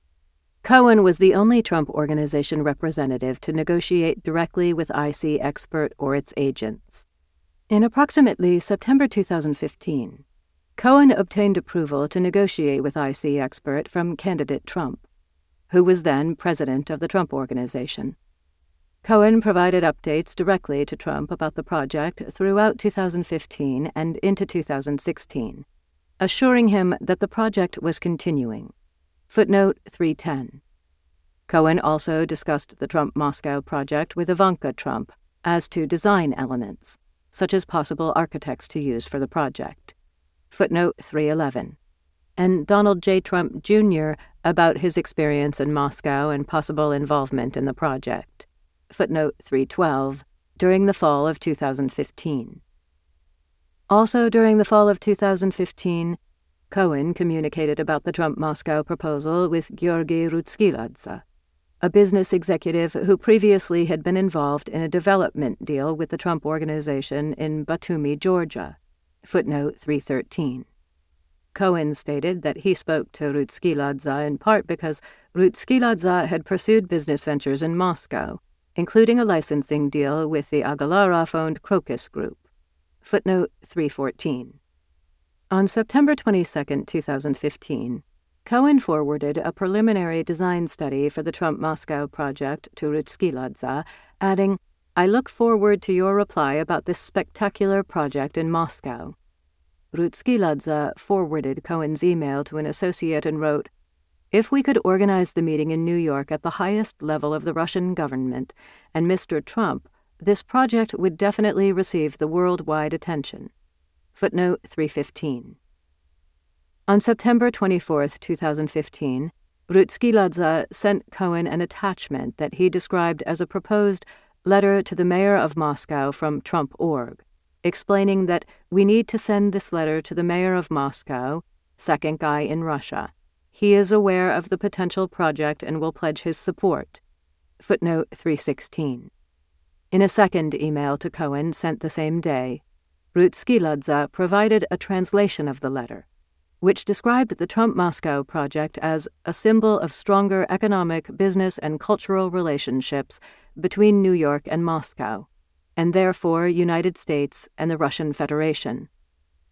Cohen was the only Trump Organization representative to negotiate directly with I C Expert or its agents. In approximately September two thousand fifteen, Cohen obtained approval to negotiate with I C Expert from candidate Trump, who was then president of the Trump Organization. Cohen provided updates directly to Trump about the project throughout two thousand fifteen and into two thousand sixteen, assuring him that the project was continuing. Footnote three ten. Cohen also discussed the Trump-Moscow project with Ivanka Trump as to design elements, such as possible architects to use for the project. Footnote three eleven. And Donald J. Trump Junior about his experience in Moscow and possible involvement in the project. Footnote three twelve, during the fall of two thousand fifteen. Also during the fall of two thousand fifteen, Cohen communicated about the Trump-Moscow proposal with Georgy Rutskiladze, a business executive who previously had been involved in a development deal with the Trump Organization in Batumi, Georgia. Footnote three thirteen. Cohen stated that he spoke to Rutskiladze in part because Rutskiladze had pursued business ventures in Moscow, including a licensing deal with the Agalarov-owned Crocus Group. Footnote three fourteen. On September twenty-second, two thousand fifteen, Cohen forwarded a preliminary design study for the Trump-Moscow project to Rutskiladze, adding, "I look forward to your reply about this spectacular project in Moscow." Rutskiladze forwarded Cohen's email to an associate and wrote, "If we could organize the meeting in New York at the highest level of the Russian government and Mister Trump, this project would definitely receive the worldwide attention." Footnote three fifteen. On September twenty-fourth, two thousand fifteen, Rutskiladze sent Cohen an attachment that he described as a proposed letter to the mayor of Moscow from Trump dot org, explaining that we need to send this letter to the mayor of Moscow, second guy in Russia. He is aware of the potential project and will pledge his support. Footnote three sixteen. In a second email to Cohen sent the same day, Rutskiladze provided a translation of the letter, which described the Trump-Moscow project as a symbol of stronger economic, business, and cultural relationships between New York and Moscow, and therefore United States and the Russian Federation.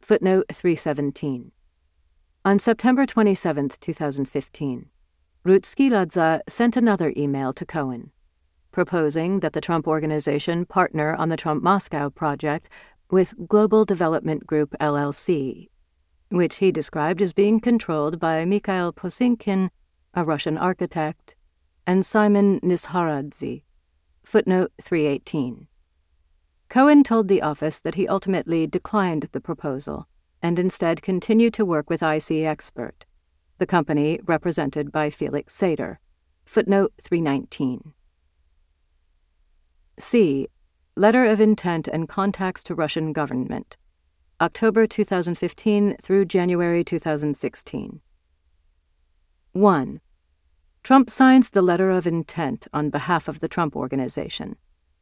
Footnote three seventeen. On September twenty-seventh, twenty fifteen, Ruth Skilazza sent another email to Cohen, proposing that the Trump Organization partner on the Trump Moscow project with Global Development Group L L C, which he described as being controlled by Mikhail Posinkin, a Russian architect, and Simon Nisharadze. Footnote three eighteen. Cohen told the office that he ultimately declined the proposal and instead continued to work with I C Expert, the company represented by Felix Sater. Footnote three nineteen. C. Letter of Intent and Contacts to Russian Government, October twenty fifteen through January twenty sixteen. one. Trump signs the letter of intent on behalf of the Trump Organization.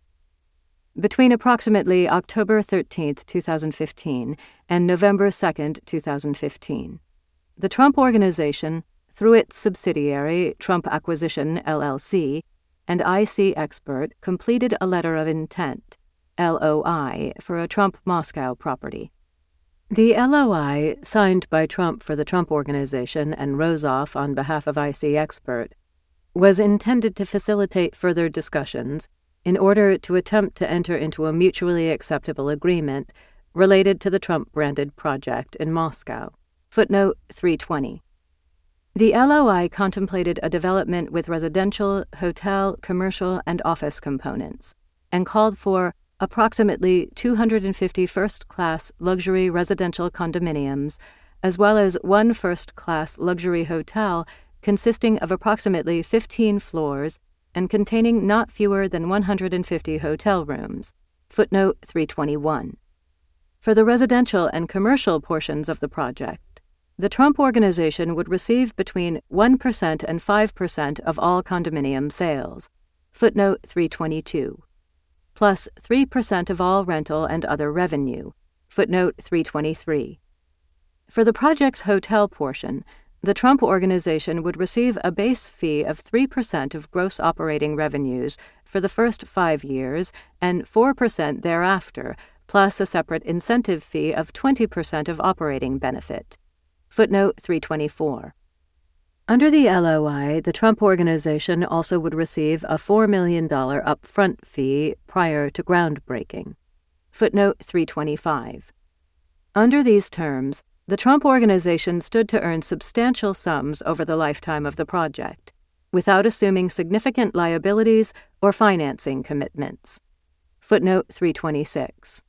Between approximately October thirteenth, twenty fifteen and November second, twenty fifteen, the Trump Organization, through its subsidiary Trump Acquisition L L C, and I C Expert completed a letter of intent, L O I, for a Trump Moscow property. The L O I, signed by Trump for the Trump Organization and Rozoff on behalf of I C Expert, was intended to facilitate further discussions in order to attempt to enter into a mutually acceptable agreement related to the Trump-branded project in Moscow. Footnote three twenty. The L O I contemplated a development with residential, hotel, commercial, and office components, and called for approximately two hundred fifty first-class luxury residential condominiums, as well as one first-class luxury hotel consisting of approximately fifteen floors and containing not fewer than one hundred fifty hotel rooms. Footnote three twenty-one. For the residential and commercial portions of the project, the Trump Organization would receive between one percent and five percent of all condominium sales. Footnote three twenty-two. Plus three percent of all rental and other revenue. Footnote three twenty-three. For the project's hotel portion, the Trump Organization would receive a base fee of three percent of gross operating revenues for the first five years and four percent thereafter, plus a separate incentive fee of twenty percent of operating benefit. Footnote three twenty-four. Under the L O I, the Trump Organization also would receive a four million dollars upfront fee prior to groundbreaking. Footnote three twenty-five. Under these terms, the Trump Organization stood to earn substantial sums over the lifetime of the project, without assuming significant liabilities or financing commitments. Footnote three twenty-six.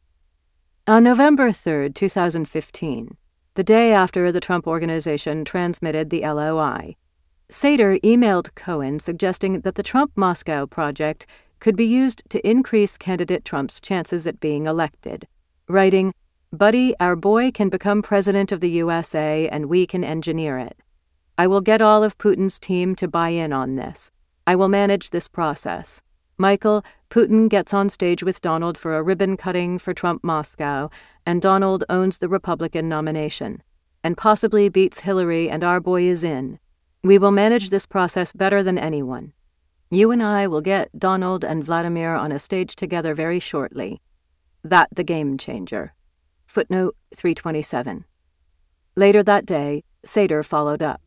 On November third, twenty fifteen, the day after the Trump Organization transmitted the L O I, Sater emailed Cohen suggesting that the Trump Moscow project could be used to increase candidate Trump's chances at being elected, writing, "Buddy, our boy can become president of the U S A and we can engineer it. I will get all of Putin's team to buy in on this. I will manage this process. Michael, Putin gets on stage with Donald for a ribbon cutting for Trump Moscow, and Donald owns the Republican nomination, and possibly beats Hillary, and our boy is in. We will manage this process better than anyone. You and I will get Donald and Vladimir on a stage together very shortly. That the game changer." Footnote three twenty-seven. Later that day, Sater followed up.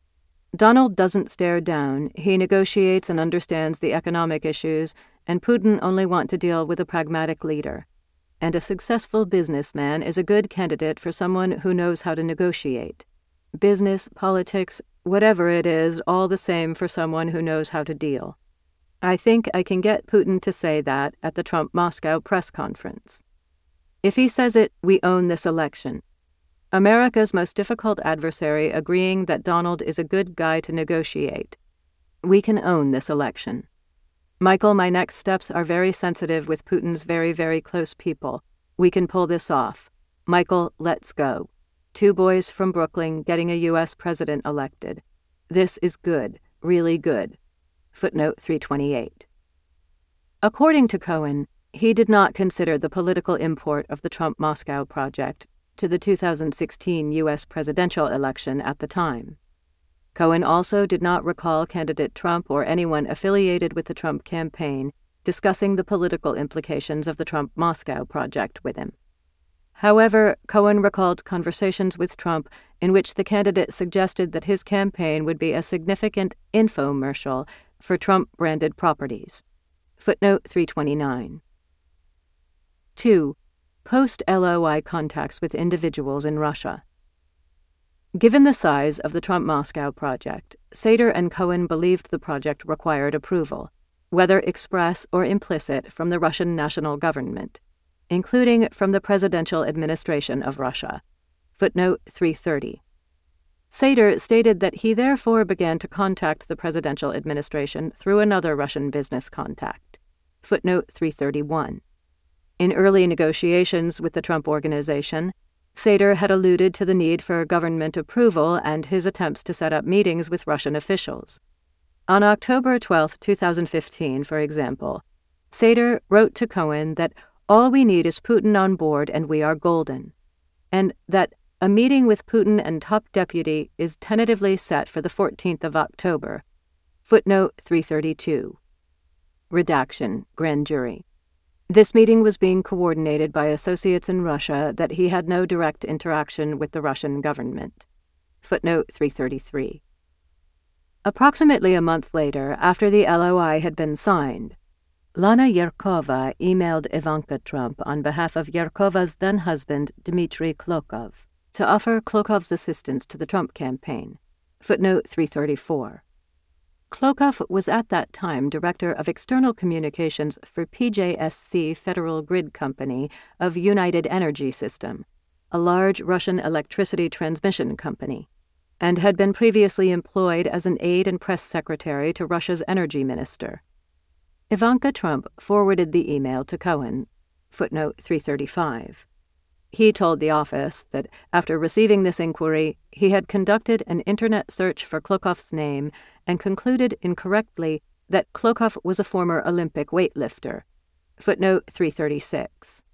"Donald doesn't stare down. He negotiates and understands the economic issues, and Putin only want to deal with a pragmatic leader. And a successful businessman is a good candidate for someone who knows how to negotiate. Business, politics, whatever it is, all the same for someone who knows how to deal. I think I can get Putin to say that at the Trump Moscow press conference. If he says it, we own this election. America's most difficult adversary agreeing that Donald is a good guy to negotiate. We can own this election. Michael, my next steps are very sensitive with Putin's very, very close people. We can pull this off. Michael, let's go. Two boys from Brooklyn getting a U S president elected. This is good, really good." Footnote three twenty-eight. According to Cohen, he did not consider the political import of the Trump Moscow project to the two thousand sixteen U S presidential election at the time. Cohen also did not recall candidate Trump or anyone affiliated with the Trump campaign discussing the political implications of the Trump Moscow project with him. However, Cohen recalled conversations with Trump in which the candidate suggested that his campaign would be a significant infomercial for Trump-branded properties. Footnote three twenty-nine. two. Post-L O I contacts with individuals in Russia. Given the size of the Trump-Moscow project, Sater and Cohen believed the project required approval, whether express or implicit, from the Russian national government, including from the presidential administration of Russia. Footnote three thirty. Sater stated that he therefore began to contact the presidential administration through another Russian business contact. Footnote three thirty-one. In early negotiations with the Trump Organization, Sater had alluded to the need for government approval and his attempts to set up meetings with Russian officials. On October twelfth, twenty fifteen, for example, Sater wrote to Cohen that all we need is Putin on board and we are golden, and that a meeting with Putin and top deputy is tentatively set for the fourteenth of October. Footnote three thirty-two. Redaction, Grand Jury. This meeting was being coordinated by associates in Russia that he had no direct interaction with the Russian government. Footnote three thirty-three. Approximately a month later, after the L O I had been signed, Lana Yerkova emailed Ivanka Trump on behalf of Yerkova's then-husband, Dmitry Klokov, to offer Klokov's assistance to the Trump campaign. Footnote three thirty-four. Klokov was at that time Director of External Communications for P J S C Federal Grid Company of United Energy System, a large Russian electricity transmission company, and had been previously employed as an aide and press secretary to Russia's energy minister. Ivanka Trump forwarded the email to Cohen. Footnote three thirty-five. He told the office that after receiving this inquiry, he had conducted an internet search for Klokov's name and concluded incorrectly that Klokov was a former Olympic weightlifter. Footnote three thirty-six.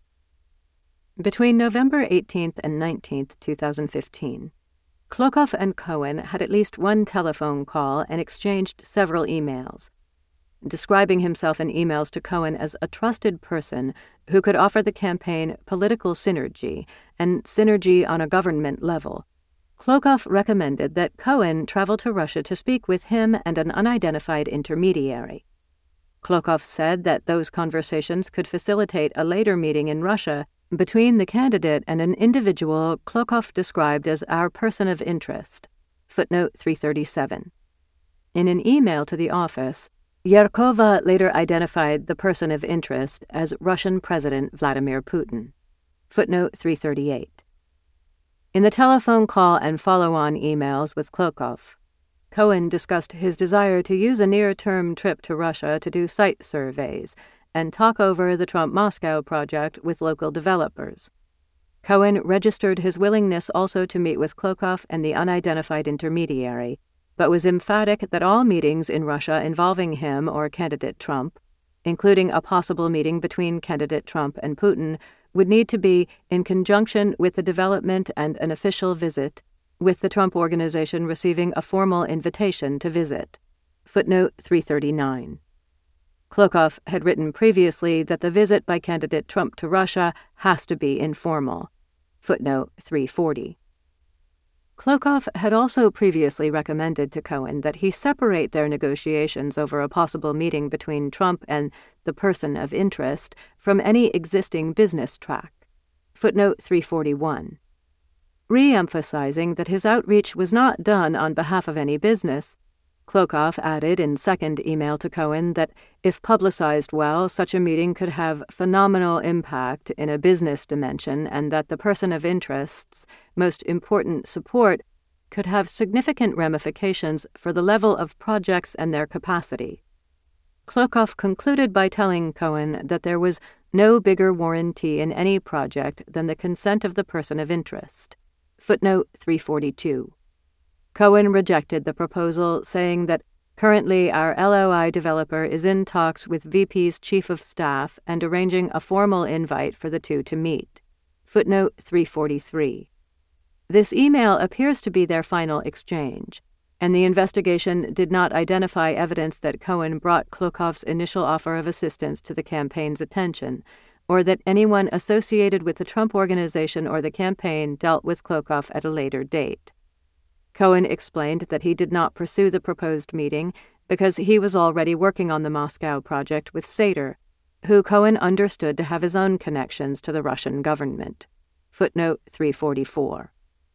Between November eighteenth and nineteenth, twenty fifteen, Klokov and Cohen had at least one telephone call and exchanged several emails. Describing himself in emails to Cohen as a trusted person who could offer the campaign political synergy and synergy on a government level, Klokov recommended that Cohen travel to Russia to speak with him and an unidentified intermediary. Klokov said that those conversations could facilitate a later meeting in Russia between the candidate and an individual Klokov described as our person of interest. Footnote three thirty-seven. In an email to the office, Yerkova later identified the person of interest as Russian President Vladimir Putin. Footnote three thirty-eight. In the telephone call and follow-on emails with Klokov, Cohen discussed his desire to use a near-term trip to Russia to do site surveys and talk over the Trump-Moscow project with local developers. Cohen registered his willingness also to meet with Klokov and the unidentified intermediary, but was emphatic that all meetings in Russia involving him or candidate Trump, including a possible meeting between candidate Trump and Putin, would need to be in conjunction with the development and an official visit, with the Trump Organization receiving a formal invitation to visit. Footnote three thirty-nine. Klokov had written previously that the visit by candidate Trump to Russia has to be informal. Footnote three forty. Klokov had also previously recommended to Cohen that he separate their negotiations over a possible meeting between Trump and the person of interest from any existing business track. Footnote three forty-one. Re-emphasizing that his outreach was not done on behalf of any business, Klokov added in second email to Cohen that if publicized well, such a meeting could have phenomenal impact in a business dimension and that the person of interest's most important support could have significant ramifications for the level of projects and their capacity. Klokov concluded by telling Cohen that there was no bigger warranty in any project than the consent of the person of interest. Footnote three forty-two. Cohen rejected the proposal, saying that currently our L O I developer is in talks with V P's chief of staff and arranging a formal invite for the two to meet. Footnote three forty-three. This email appears to be their final exchange, and the investigation did not identify evidence that Cohen brought Klokov's initial offer of assistance to the campaign's attention, or that anyone associated with the Trump Organization or the campaign dealt with Klokov at a later date. Cohen explained that he did not pursue the proposed meeting because he was already working on the Moscow project with Sater, who Cohen understood to have his own connections to the Russian government. Footnote three forty-four.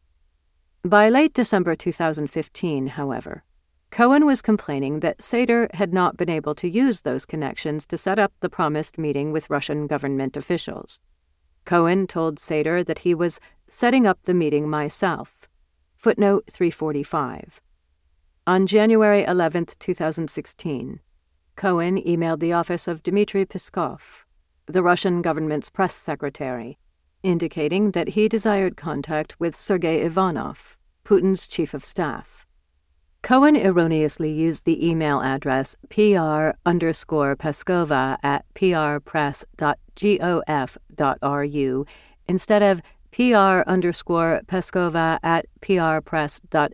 By late December two thousand fifteen, however, Cohen was complaining that Sater had not been able to use those connections to set up the promised meeting with Russian government officials. Cohen told Sater that he was setting up the meeting myself. Footnote three forty-five. On January eleventh, two thousand sixteen, Cohen emailed the office of Dmitry Peskov, the Russian government's press secretary, indicating that he desired contact with Sergei Ivanov, Putin's chief of staff. Cohen erroneously used the email address pr underscore Peskova at prpress dot gov dot ru instead of pr underscore Peskova at prpress dot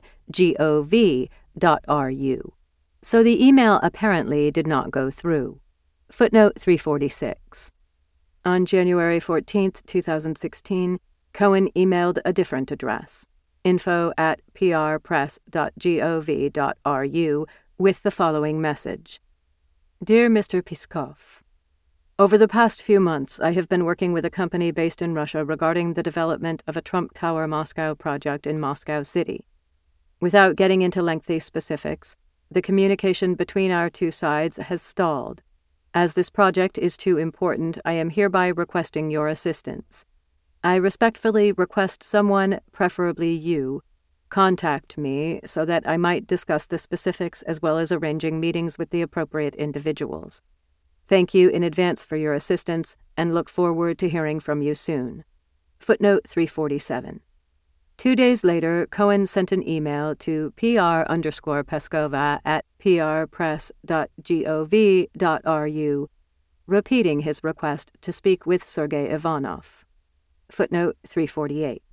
gov dot ru. So the email apparently did not go through. Footnote three forty-six. On January fourteenth, two thousand sixteen, Cohen emailed a different address, info at prpress dot gov dot ru, with the following message. Dear Mister Peskov, over the past few months, I have been working with a company based in Russia regarding the development of a Trump Tower Moscow project in Moscow City. Without getting into lengthy specifics, the communication between our two sides has stalled. As this project is too important, I am hereby requesting your assistance. I respectfully request someone, preferably you, contact me so that I might discuss the specifics as well as arranging meetings with the appropriate individuals. Thank you in advance for your assistance and look forward to hearing from you soon. Footnote three forty-seven. Two days later, Cohen sent an email to pr underscore Peskova at prpress dot gov dot ru, repeating his request to speak with Sergei Ivanov. Footnote three forty-eight.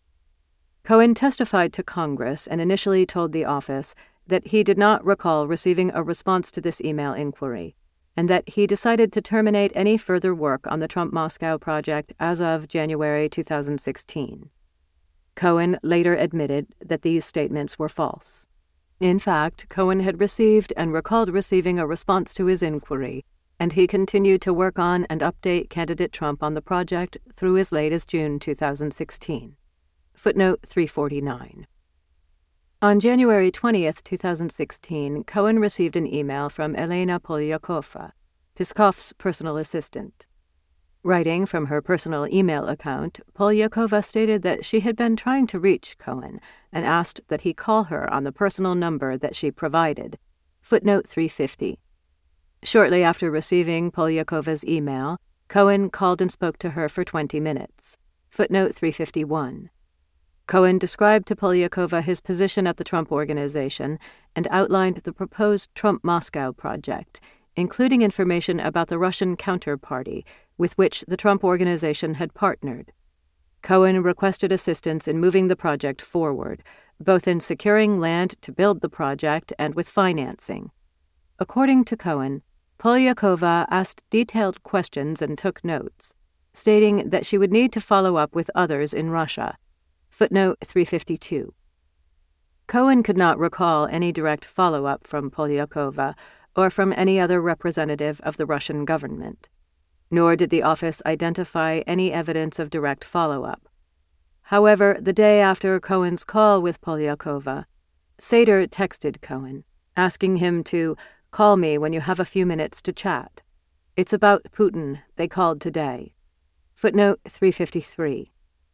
Cohen testified to Congress and initially told the office that he did not recall receiving a response to this email inquiry, and that he decided to terminate any further work on the Trump Moscow project as of January two thousand sixteen. Cohen later admitted that these statements were false. In fact, Cohen had received and recalled receiving a response to his inquiry, and he continued to work on and update candidate Trump on the project through as late as June two thousand sixteen. Footnote three forty-nine. On January twentieth, two thousand sixteen, Cohen received an email from Elena Polyakova, Peskov's personal assistant. Writing from her personal email account, Polyakova stated that she had been trying to reach Cohen and asked that he call her on the personal number that she provided. Footnote three fifty. Shortly after receiving Polyakova's email, Cohen called and spoke to her for twenty minutes. Footnote three fifty-one. Cohen described to Polyakova his position at the Trump Organization and outlined the proposed Trump Moscow project, including information about the Russian counterparty with which the Trump Organization had partnered. Cohen requested assistance in moving the project forward, both in securing land to build the project and with financing. According to Cohen, Polyakova asked detailed questions and took notes, stating that she would need to follow up with others in Russia. Footnote three fifty-two. Cohen could not recall any direct follow-up from Polyakova or from any other representative of the Russian government, nor did the office identify any evidence of direct follow-up. However, the day after Cohen's call with Polyakova, Sater texted Cohen, asking him to call me when you have a few minutes to chat. It's about Putin, they called today. Footnote three fifty-three.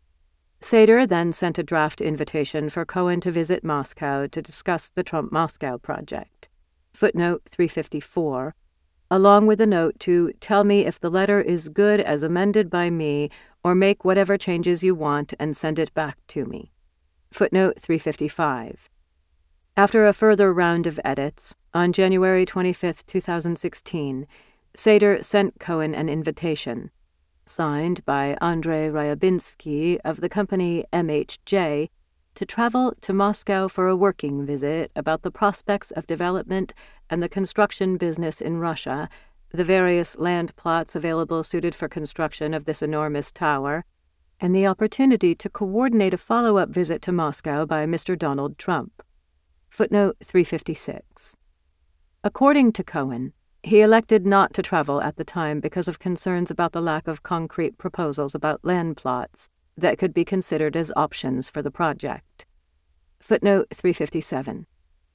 Sater then sent a draft invitation for Cohen to visit Moscow to discuss the Trump Moscow project. Footnote three fifty-four, along with a note to tell me if the letter is good as amended by me or make whatever changes you want and send it back to me. Footnote three fifty-five. After a further round of edits, on January twenty-fifth, two thousand sixteen, Sater sent Cohen an invitation, signed by Andrei Ryabinsky of the company M H J, to travel to Moscow for a working visit about the prospects of development and the construction business in Russia, the various land plots available suited for construction of this enormous tower, and the opportunity to coordinate a follow-up visit to Moscow by Mister Donald Trump. Footnote three fifty-six. According to Cohen, he elected not to travel at the time because of concerns about the lack of concrete proposals about land plots that could be considered as options for the project. Footnote three fifty-seven.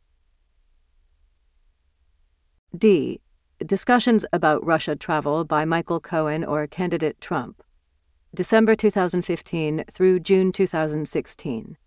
D. Discussions about Russia travel by Michael Cohen or candidate Trump. December two thousand fifteen through June two thousand sixteen.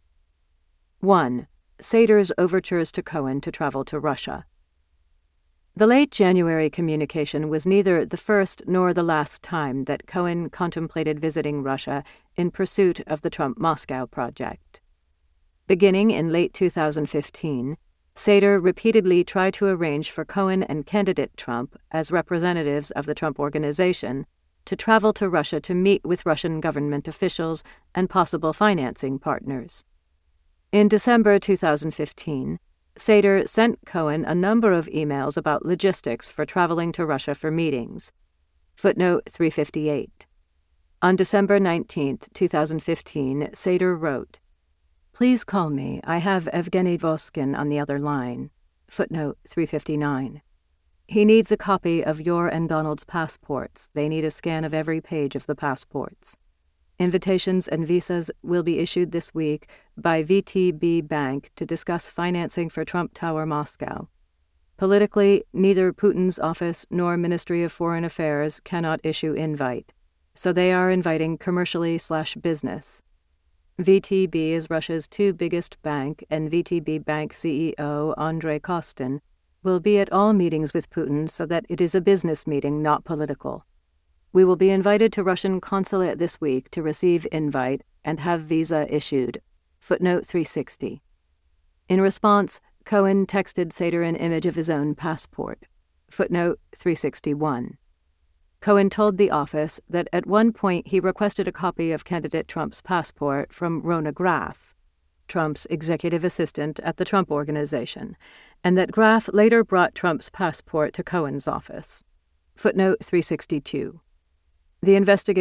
one. Sater's overtures to Cohen to travel to Russia. The late January communication was neither the first nor the last time that Cohen contemplated visiting Russia in pursuit of the Trump-Moscow project. Beginning in late two thousand fifteen, Sater repeatedly tried to arrange for Cohen and candidate Trump, as representatives of the Trump Organization, to travel to Russia to meet with Russian government officials and possible financing partners. In December two thousand fifteen, Sater sent Cohen a number of emails about logistics for traveling to Russia for meetings. Footnote three fifty-eight. On December nineteenth, two thousand fifteen, Sater wrote, "Please call me. I have Evgeny Voskin on the other line." Footnote three fifty-nine. He needs a copy of your and Donald's passports. They need a scan of every page of the passports. Invitations and visas will be issued this week by V T B Bank to discuss financing for Trump Tower Moscow. Politically, neither Putin's office nor Ministry of Foreign Affairs cannot issue invite, so they are inviting commercially slash business. V T B is Russia's two biggest bank, and V T B Bank C E O Andrei Kostin will be at all meetings with Putin so that it is a business meeting, not political. We will be invited to Russian consulate this week to receive invite and have visa issued. Footnote three sixty. In response, Cohen texted Sater an image of his own passport. Footnote three sixty-one. Cohen told the office that at one point he requested a copy of candidate Trump's passport from Rona Graf, Trump's executive assistant at the Trump Organization, and that Graf later brought Trump's passport to Cohen's office. Footnote three sixty-two. The investigation